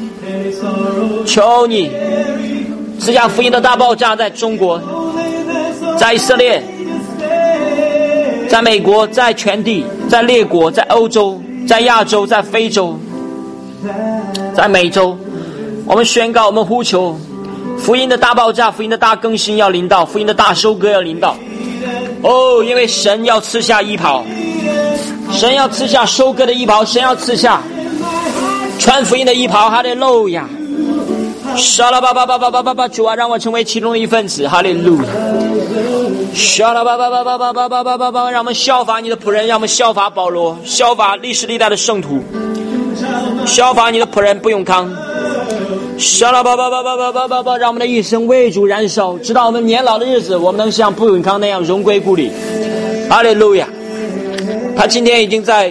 A: 求你赐下福音的大爆炸，在中国，在以色列，在美国，在全地，在列国，在欧洲，在亚洲，在非洲，在美洲。我们宣告，我们呼求福音的大爆炸，福音的大更新要临到，福音的大收割要临到。哦，因为神要赐下衣袍，神要赐下收割的衣袍，神要赐下传福音的衣袍，哈利路亚！沙拉巴巴巴巴巴巴巴，主啊，让我成为其中的一份子，哈利路亚！沙拉巴巴巴巴巴巴巴巴巴巴，让我们效法你的仆人，让我们效法保罗，效法历史历代的圣徒，效法你的仆人不永康。沙拉巴巴巴巴巴巴巴巴，让我们的一生为主燃烧，直到我们年老的日子，我们能像不永康那样荣归故里。哈利路亚！他今天已经在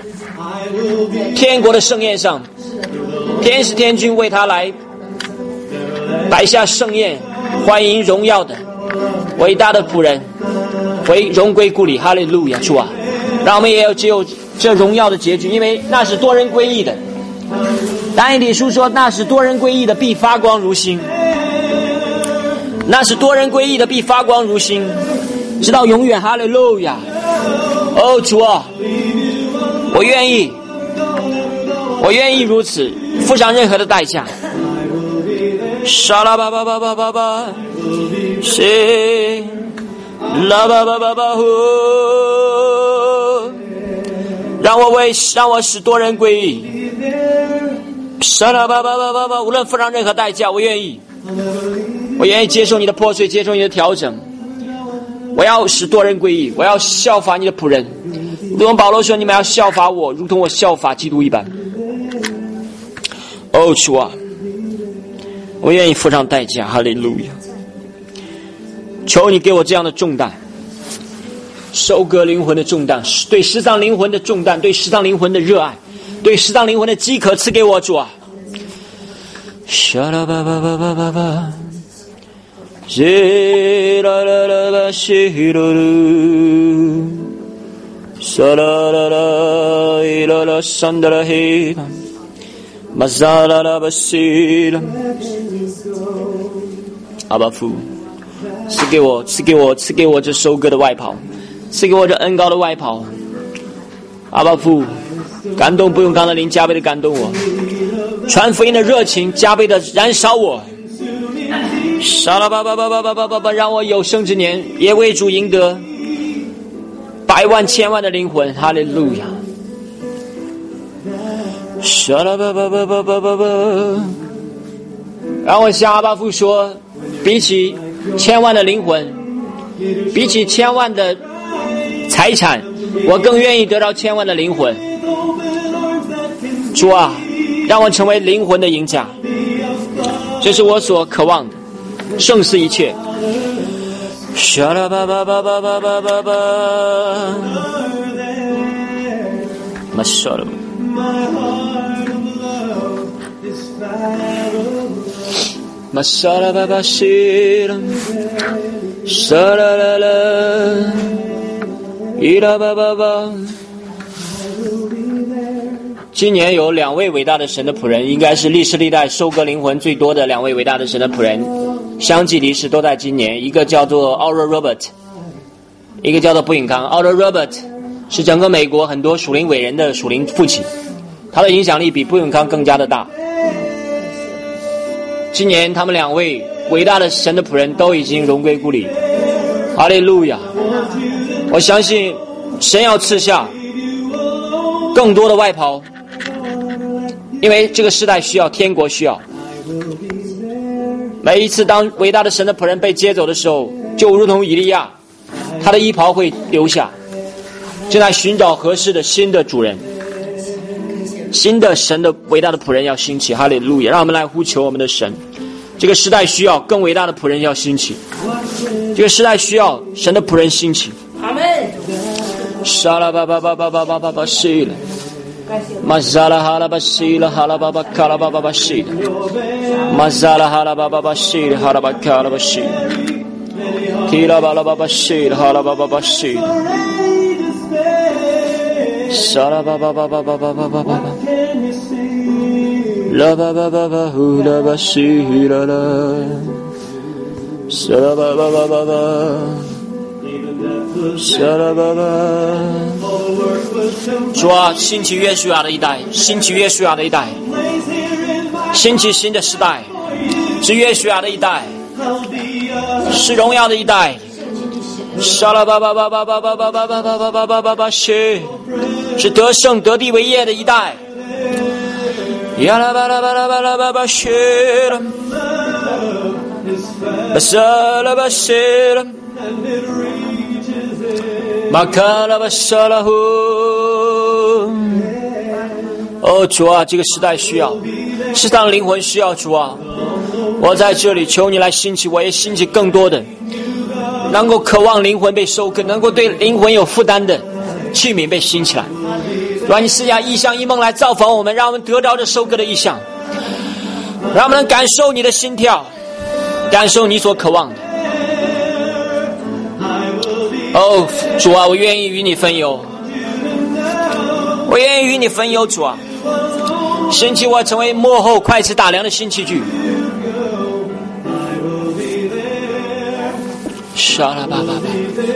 A: 天国的盛宴上，天使天君为他来摆下盛宴，欢迎荣耀的伟大的仆人回荣归故里。哈利路亚！主啊，让我们也只有这荣耀的结局，因为那是多人归义的。但以理书说，那是多人归义的必发光如星，那是多人归义的必发光如星，直到永远。哈利路亚！哦，主啊，我愿意如此，付上任何的代价。沙拉巴巴巴巴巴巴，谁拉巴巴巴巴呼，让我使多人归义。沙拉巴巴巴巴巴，无论付上任何代价，我愿意接受你的破碎，接受你的调整。我要使多人归义，我要效法你的仆人。如同保罗说，你们要效法我，如同我效法基督一般。哦，主啊，我愿意付上代价。哈利路亚！求你给我这样的重担，收割灵魂的重担，对失丧灵魂的重担，对失丧灵魂的热爱，对失丧灵魂的饥渴赐给我，主啊！沙拉巴巴巴巴巴巴，西拉拉拉巴西罗鲁，沙拉拉拉伊拉拉山达拉黑拉。马萨拉拉巴西拉，阿爸父，赐给我这收割的外袍，赐给我这恩膏的外袍。阿爸父，感动不用刚的灵加倍的感动我，传福音的热情加倍的燃烧我。沙拉巴巴巴巴巴巴巴巴，让我有生之年也为主赢得百万千万的灵魂。哈利路亚！沙拉巴巴巴巴巴巴巴，让我向阿爸父说，比起千万的灵魂，比起千万的财产，我更愿意得到千万的灵魂。主啊，让我成为灵魂的赢家，这是我所渴望的，胜似一切。沙拉巴巴巴巴巴巴巴巴，马沙拉。 玛莎拉巴巴西啦，沙啦啦啦，伊拉巴巴巴。今年有2位伟大的神的仆人，应该是历世历代收割灵魂最多的2位伟大的神的仆人，相继离世都在今年。一个叫做 Oral Roberts， 一个叫做布永康。Oral Roberts 是整个美国很多属灵伟人的属灵父亲，他的影响力比布永康更加的大。今年他们2位伟大的神的仆人都已经荣归故里，哈利路亚！我相信神要赐下更多的外袍，因为这个时代需要，天国需要。每一次当伟大的神的仆人被接走的时候，就如同以利亚，他的衣袍会留下，正在寻找合适的新的主人，新的神的伟大的仆人要兴起，哈利路亚！让我们来呼求我们的神。这个时代需要更伟大的仆人要兴起，这个时代需要神的仆人兴起。
B: 阿门。
A: 沙拉巴巴巴巴巴巴巴巴西了，玛扎拉哈拉巴西了，哈拉巴巴卡拉巴巴巴西了，玛扎拉哈拉巴巴巴西了，哈拉巴卡拉巴西了，提拉巴拉巴巴西了，哈拉巴巴巴西了，沙拉巴巴巴巴巴巴巴巴巴，拉巴巴巴巴呼拉巴西啦啦，沙拉巴巴巴巴巴。主啊，兴起约书亚的一代，兴起约书亚的一代，兴起新的时代，是约书亚的一代，是荣耀的一代。沙拉巴巴巴巴巴巴巴巴巴巴巴巴巴巴是得胜得地为业的一代。呀啦巴拉巴拉巴拉巴巴是了，巴沙拉巴是了。马卡拉巴沙拉呼，哦主啊，这个时代需要，世上灵魂需要主啊！我在这里求你来兴起，我也兴起更多的能够渴望灵魂被收割，能够对灵魂有负担的器皿被兴起来。让你施下异象异梦来造访我们，让我们得着这收割的异象，让我们能感受你的心跳，感受你所渴望的。哦，主啊，我愿意与你分忧，我愿意与你分忧，主啊，兴起我成为末后快吃大粮的新器具。沙拉巴巴巴，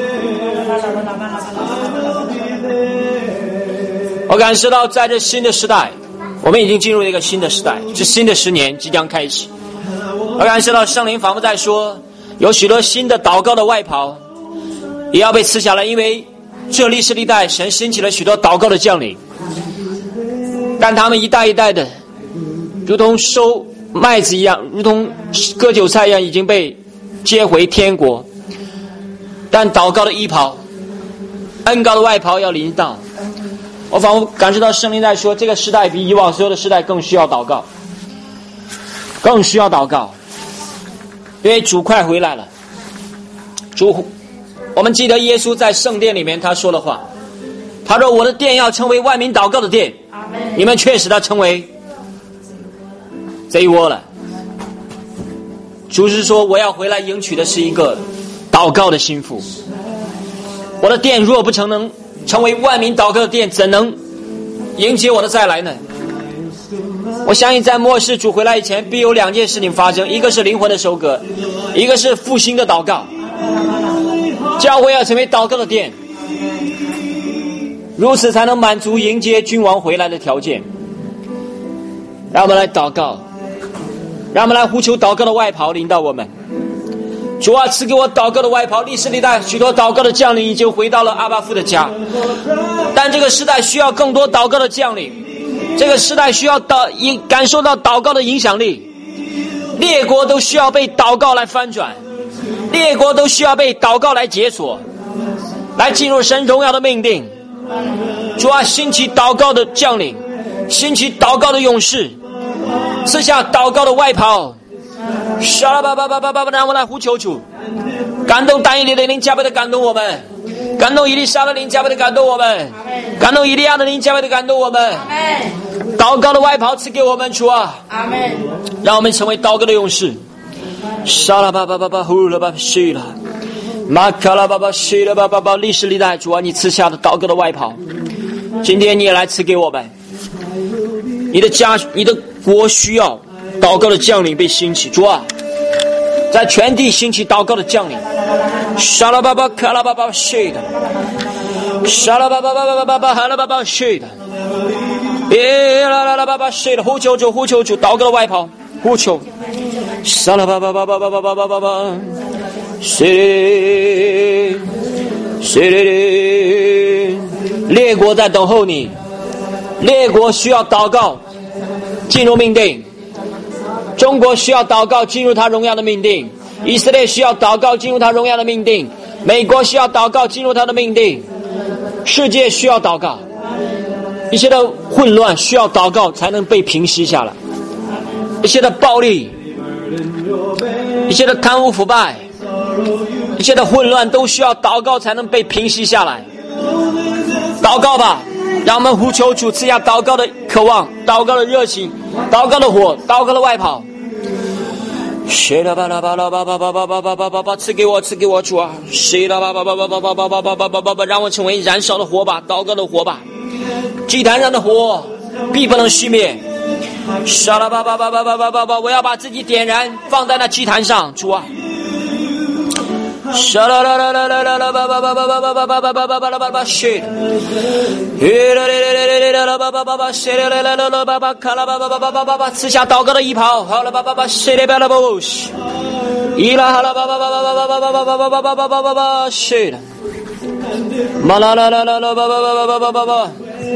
A: 我感受到在这新的时代，我们已经进入一个新的时代，这新的10年即将开始。我感受到圣灵仿佛在说，有许多新的祷告的外袍也要被赐下来，因为这历世历代神兴起了许多祷告的将领，但他们一代一代的如同收麦子一样，如同割韭菜一样，已经被接回天国。但祷告的衣袍，恩膏的外袍要临到。我仿佛感受到圣灵在说，这个时代比以往所有的时代更需要祷告，更需要祷告，因为主快回来了。主，我们记得耶稣在圣殿里面他说的话，他说我的殿要成为万民祷告的殿，你们却使它成为贼窝了。主是说，我要回来迎娶的是一个祷告的心腹，我的殿若不能成为万民祷告的殿，怎能迎接我的再来呢？我相信在末世主回来以前，必有2件事情发生，一个是灵魂的收割，一个是复兴的祷告。教会要成为祷告的殿，如此才能满足迎接君王回来的条件。让我们来祷告，让我们来呼求祷告的外袍临到我们。主啊，赐给我祷告的外袍。历世历代许多祷告的将领已经回到了阿爸父的家，但这个时代需要更多祷告的将领，这个时代需要感受到祷告的影响力。列国都需要被祷告来翻转，列国都需要被祷告来解锁，来进入神荣耀的命定。主啊，兴起祷告的将领，兴起祷告的勇士，赐下祷告的外袍。沙拉巴巴巴巴巴，让我来呼求主，感动但以理的灵加倍的感动我们，感动以利沙的灵加倍的感动我们，感动以利亚的灵加倍的感动我们。祷告的外袍赐给我们，主啊，让我们成为祷告的勇士， 沙拉巴巴巴巴呼啦巴西啦，马卡拉巴巴西啦巴巴巴，历史历代主啊，你赐下的祷告的外袍，今天你也来赐给我们。你的家、你的国需要祷告的将领被兴起，主啊，在全地兴起祷告的将领。沙拉巴巴卡拉巴巴西的，沙拉巴巴巴巴巴巴哈拉巴巴西的，啦啦啦巴巴西的，呼求主，呼求主，祷告的外袍，呼求。沙拉巴巴巴巴巴巴巴巴巴巴，谁？列国在等候你，列国需要祷告进入命定，中国需要祷告进入他荣耀的命定，以色列需要祷告进入他荣耀的命定，美国需要祷告进入他的命定，世界需要祷告，一切的混乱需要祷告才能被平息下来，一切的暴力，一切的贪污腐败，一切的混乱都需要祷告才能被平息下来。祷告吧，让我们呼求主赐下祷告的渴望，祷告的热情，祷告的火，祷告的外袍。谁啦吧啦吧啦吧吧吧吧吧吧吧吧吧，赐给我，赐给我主啊！谁啦吧吧吧吧吧吧吧吧吧吧吧吧，让我成为燃烧的火把，祷告的火把，祭坛上的火必不能熄灭。沙啦吧吧吧吧吧吧吧吧，我要把自己点燃，放在那祭坛上，主啊！沙啦啦啦啦啦啦啦吧吧吧吧吧吧吧吧吧吧吧吧吧吧，谁？啦啦啦啦啦啦吧吧吧吧，谁啦啦啦啦啦吧吧卡啦吧吧吧吧吧吧吧，赐下祷告的衣袍，好了吧吧吧，谁啦吧啦吧哦，伊啦哈啦吧吧吧吧吧吧吧吧吧吧吧吧吧吧吧，谁了？嘛啦啦啦啦啦吧吧吧吧吧吧吧吧。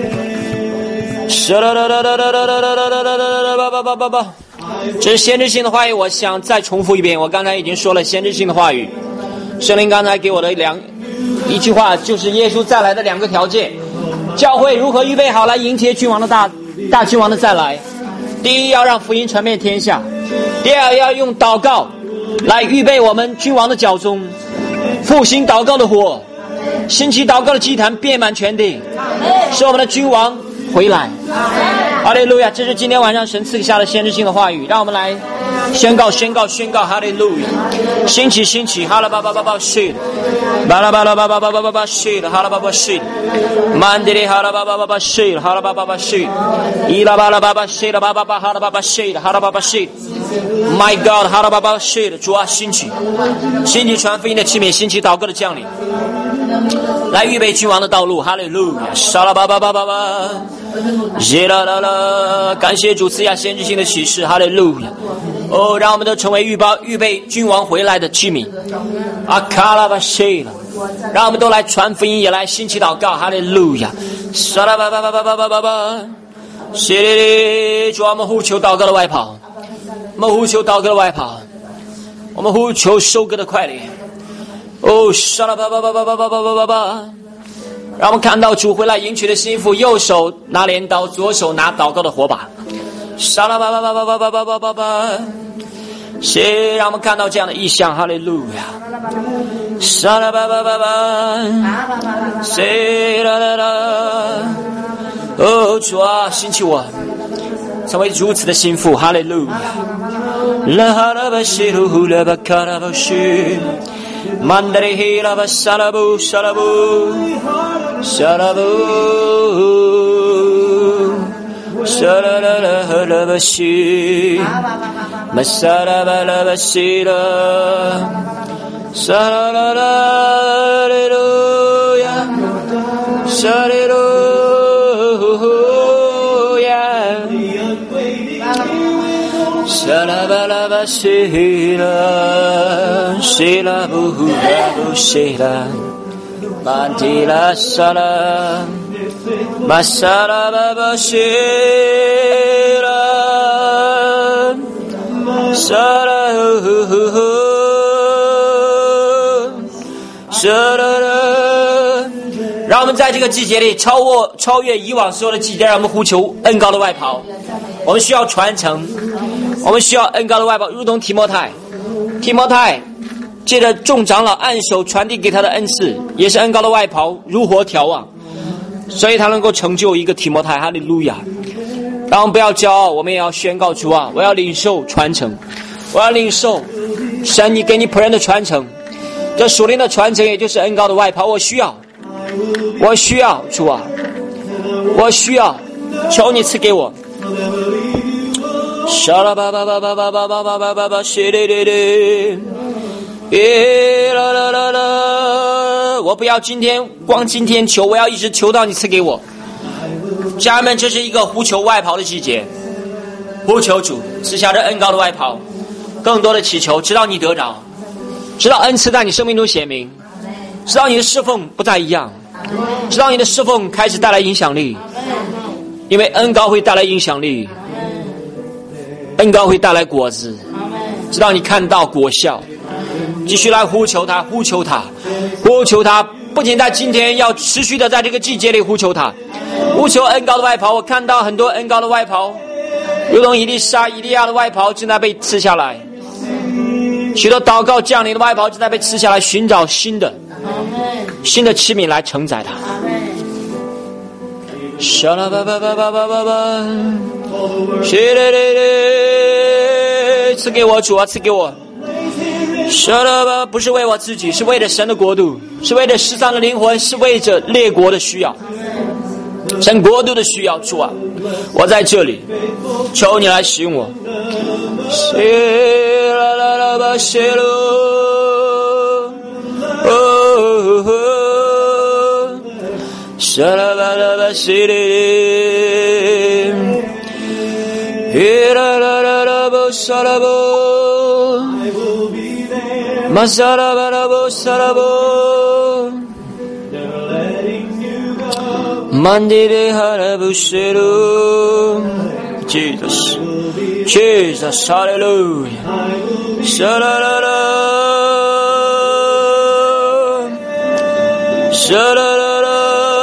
A: 这是先知性的话语，我想再重复一遍。我刚才已经说了先知性的话语，圣灵刚才给我的一句话，就是耶稣再来的2个条件。教会如何预备好来迎接君王的大君王的再来？第一，要让福音传遍天下；第二，要用祷告来预备我们君王的脚中，复兴祷告的火，兴起祷告的祭坛，遍满全地，使我们的君王回来。哈利路亚！这是今天晚上神赐下的先知性的话语，让我们来宣告哈利路亚！兴起，哈啦吧吧吧吧是，巴拉巴拉吧吧吧吧吧吧是，哈啦吧吧是，曼迪里哈啦吧吧吧吧是，哈啦吧吧吧是，伊拉巴拉吧吧是了吧吧吧哈啦吧吧是，哈啦吧吧是 ，My God， 哈啦吧吧是，主啊兴起传福音的器皿，兴起祷告的将领，来预备君王的道路，哈利路亚！沙啦吧吧吧吧吧。耶啦啦啦！感谢主赐下先知性的启示，哈利路亚！哦，让我们都成为预备君王回来的器皿。阿卡拉巴谢了，让我们都来传福音，也来兴起祷告，哈利路亚！沙拉巴巴巴巴巴巴巴巴，谢哩哩！主，我们呼求祷告的外袍，我们呼求祷告的外袍，我们呼求收割的快点。哦，沙拉巴巴巴巴巴巴巴巴巴巴。让我们看到主回来迎娶的心腹，右手拿镰刀，左手拿祷告的火把。沙拉巴巴巴巴巴巴巴巴巴巴，谁让我们看到这样的意象？哈利路亚！沙拉巴巴巴巴，谁啦啦啦？哦，主啊，兴起我，成为如此的心腹。哈利路亚！啦哈啦巴西鲁呼啦巴卡拉巴西。曼德里希拉巴沙拉布沙拉布沙拉布沙拉拉拉哈拉巴西玛沙拉巴拉巴西拉沙拉拉拉利路亚沙利路亚沙拉巴拉巴西拉西拉布拉布西拉曼提拉沙拉玛沙拉巴巴西拉沙拉呼呼呼沙拉拉，让我们在这个季节里超越以往所有的季节，让我们呼求恩膏的外袍。我们需要传承，我们需要恩膏的外袍，如同提摩太借着众长老按手传递给他的恩赐，也是恩膏的外袍，如火眺望，所以他能够成就一个提摩太。哈利路亚！让我们不要骄傲，我们也要宣告主啊，我要领受传承，我要领受神你给你仆人的传承，这属灵的传承也就是恩膏的外袍，我需要主啊，我需要，求你赐给我。沙拉巴巴巴巴巴巴巴巴巴巴巴西哩哩哩，啦啦啦啦！我不要今天求，我要一直求到你赐给我。家人们，这是一个呼求外袍的季节，呼求主赐下这恩膏的外袍，更多的祈求，直到你得着，直到恩赐在你生命中显明，直到你的侍奉不再一样，直到你的侍奉开始带来影响力，因为恩膏会带来影响力，恩膏会带来果子，直到你看到果效。继续来呼求他，呼求他，呼求他，不仅在今天，要持续的在这个季节里呼求他，呼求恩膏的外袍。我看到很多恩膏的外袍，如同以利亚的外袍正在被吃下来，许多祷告降临的外袍正在被吃下来，寻找新的器皿来承载它。沙拉巴巴巴巴巴巴巴，谢嘞嘞嘞，赐给我主啊，赐给我。沙拉巴不是为我自己，是为了神的国度，是为了世上的灵魂，是为着列国的需要，神国度的需要。主啊，我在这里，求你来使用我。谢啦啦啦吧谢喽，沙啦啦啦吧谢哩，啦啦啦啦吧沙啦吧。Masarabarabu sarabu Mandiri harabu shiru Jesus hallelujah Shararara Shararara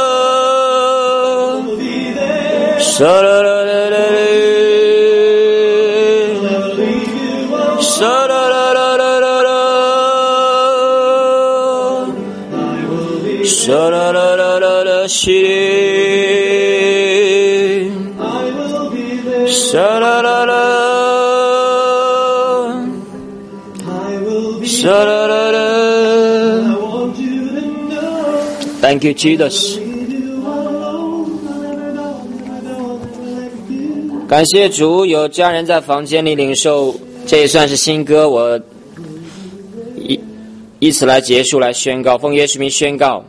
A: Shararara Sha-la-la-la-la-la, she Sha-la-la-la Sha-la-la-la Thank you, Jesus. 感谢主，有家人在房间里领受，这也算是新歌，我以此来结束，来宣告，奉耶稣名宣告，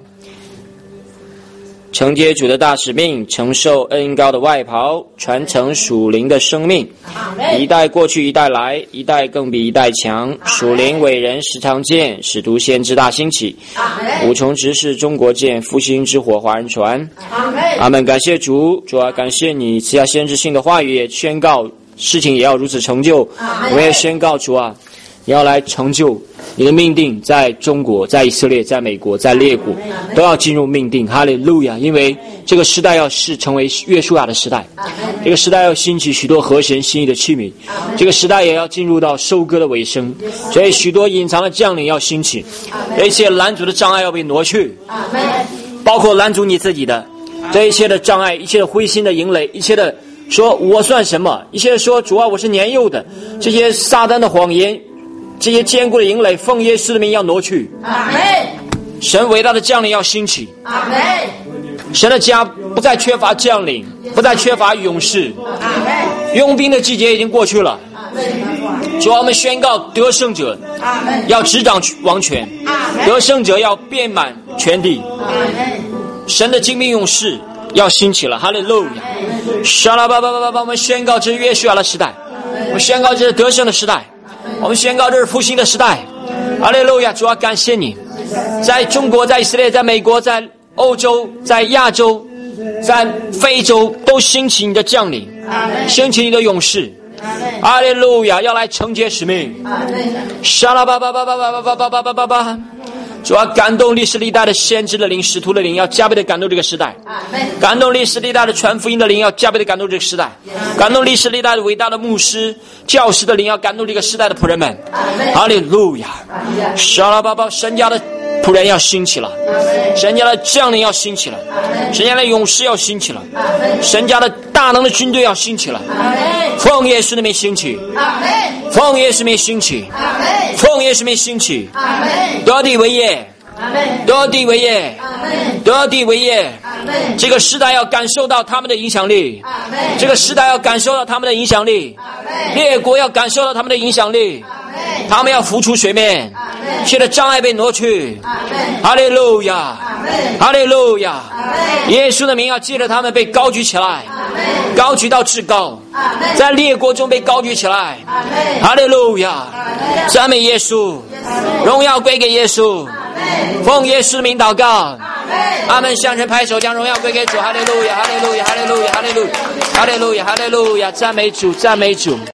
A: 承接主的大使命，承受恩膏的外袍，传承属灵的生命。一代过去，一代来，一代更比一代强。属灵伟人时常见，使徒先知大兴起。五重执事中国见，复兴之火华人传。阿们。感谢主，主啊，感谢你赐下先知性的话语，也宣告事情也要如此成就。我也宣告主啊，你要来成就你的命定，在中国，在以色列，在美国，在列国，都要进入命定。哈利路亚！因为这个时代要是成为约书亚的时代，这个时代要兴起许多合神心意的器皿，这个时代也要进入到收割的尾声，所以许多隐藏的将领要兴起，这一切拦阻的障碍要被挪去，包括拦阻你自己的这一切的障碍，一切的灰心的营垒，一切的说我算什么，一切说主啊我是年幼的，这些撒旦的谎言，这些坚固的营垒，奉耶稣的名要挪去。神伟大的将领要兴起。神的家不再缺乏将领，不再缺乏勇士。佣兵的季节已经过去了。主啊，我们宣告得胜者要执掌王权，得胜者要遍满全地。神的精兵勇士要兴起了。哈利路亚！沙拉巴巴巴巴巴，我们宣告这是约书亚的时代，我们宣告这是得胜的时代，我们宣告这是复兴的时代。哈利路亚！主啊，感谢你，在中国，在以色列，在美国，在欧洲，在亚洲，在非洲，都兴起你的将领，兴起你的勇士。哈利路亚！要来承接使命。沙拉巴巴巴巴巴巴巴巴巴巴巴。主要感动历史历代的先知的灵，使徒的灵，要加倍的感动这个时代。感动历史历代的传福音的灵，要加倍的感动这个时代。感动历史历代的伟大的牧师教师的灵，要感动这个时代的仆人们。哈利路亚！沙拉巴巴，神家的仆人要兴起了，神家的将领要兴起了，神家的勇士要兴起了，神家的大能的军队要兴起了。奉耶稣的名兴起， 奉耶稣名兴起，奉耶稣名兴起，得地为业，得地为业，得地为业。这个时代要感受到他们的影响力，这个时代要感受到他们的影响力，列国要感受到他们的影响力，他们要浮出水面，一切的障碍被挪去。哈利路亚，哈利路亚！耶稣的名要借着他们被高举起来，高举到至高，在列国中被高举起来。哈利路亚！赞美耶稣，荣耀归给耶稣。奉耶稣的名祷告，阿们！向神拍手，将荣耀归给主。哈利路亚，哈利路亚，哈利路亚，哈利路亚，哈利路亚，哈利路亚！赞美主，赞美主。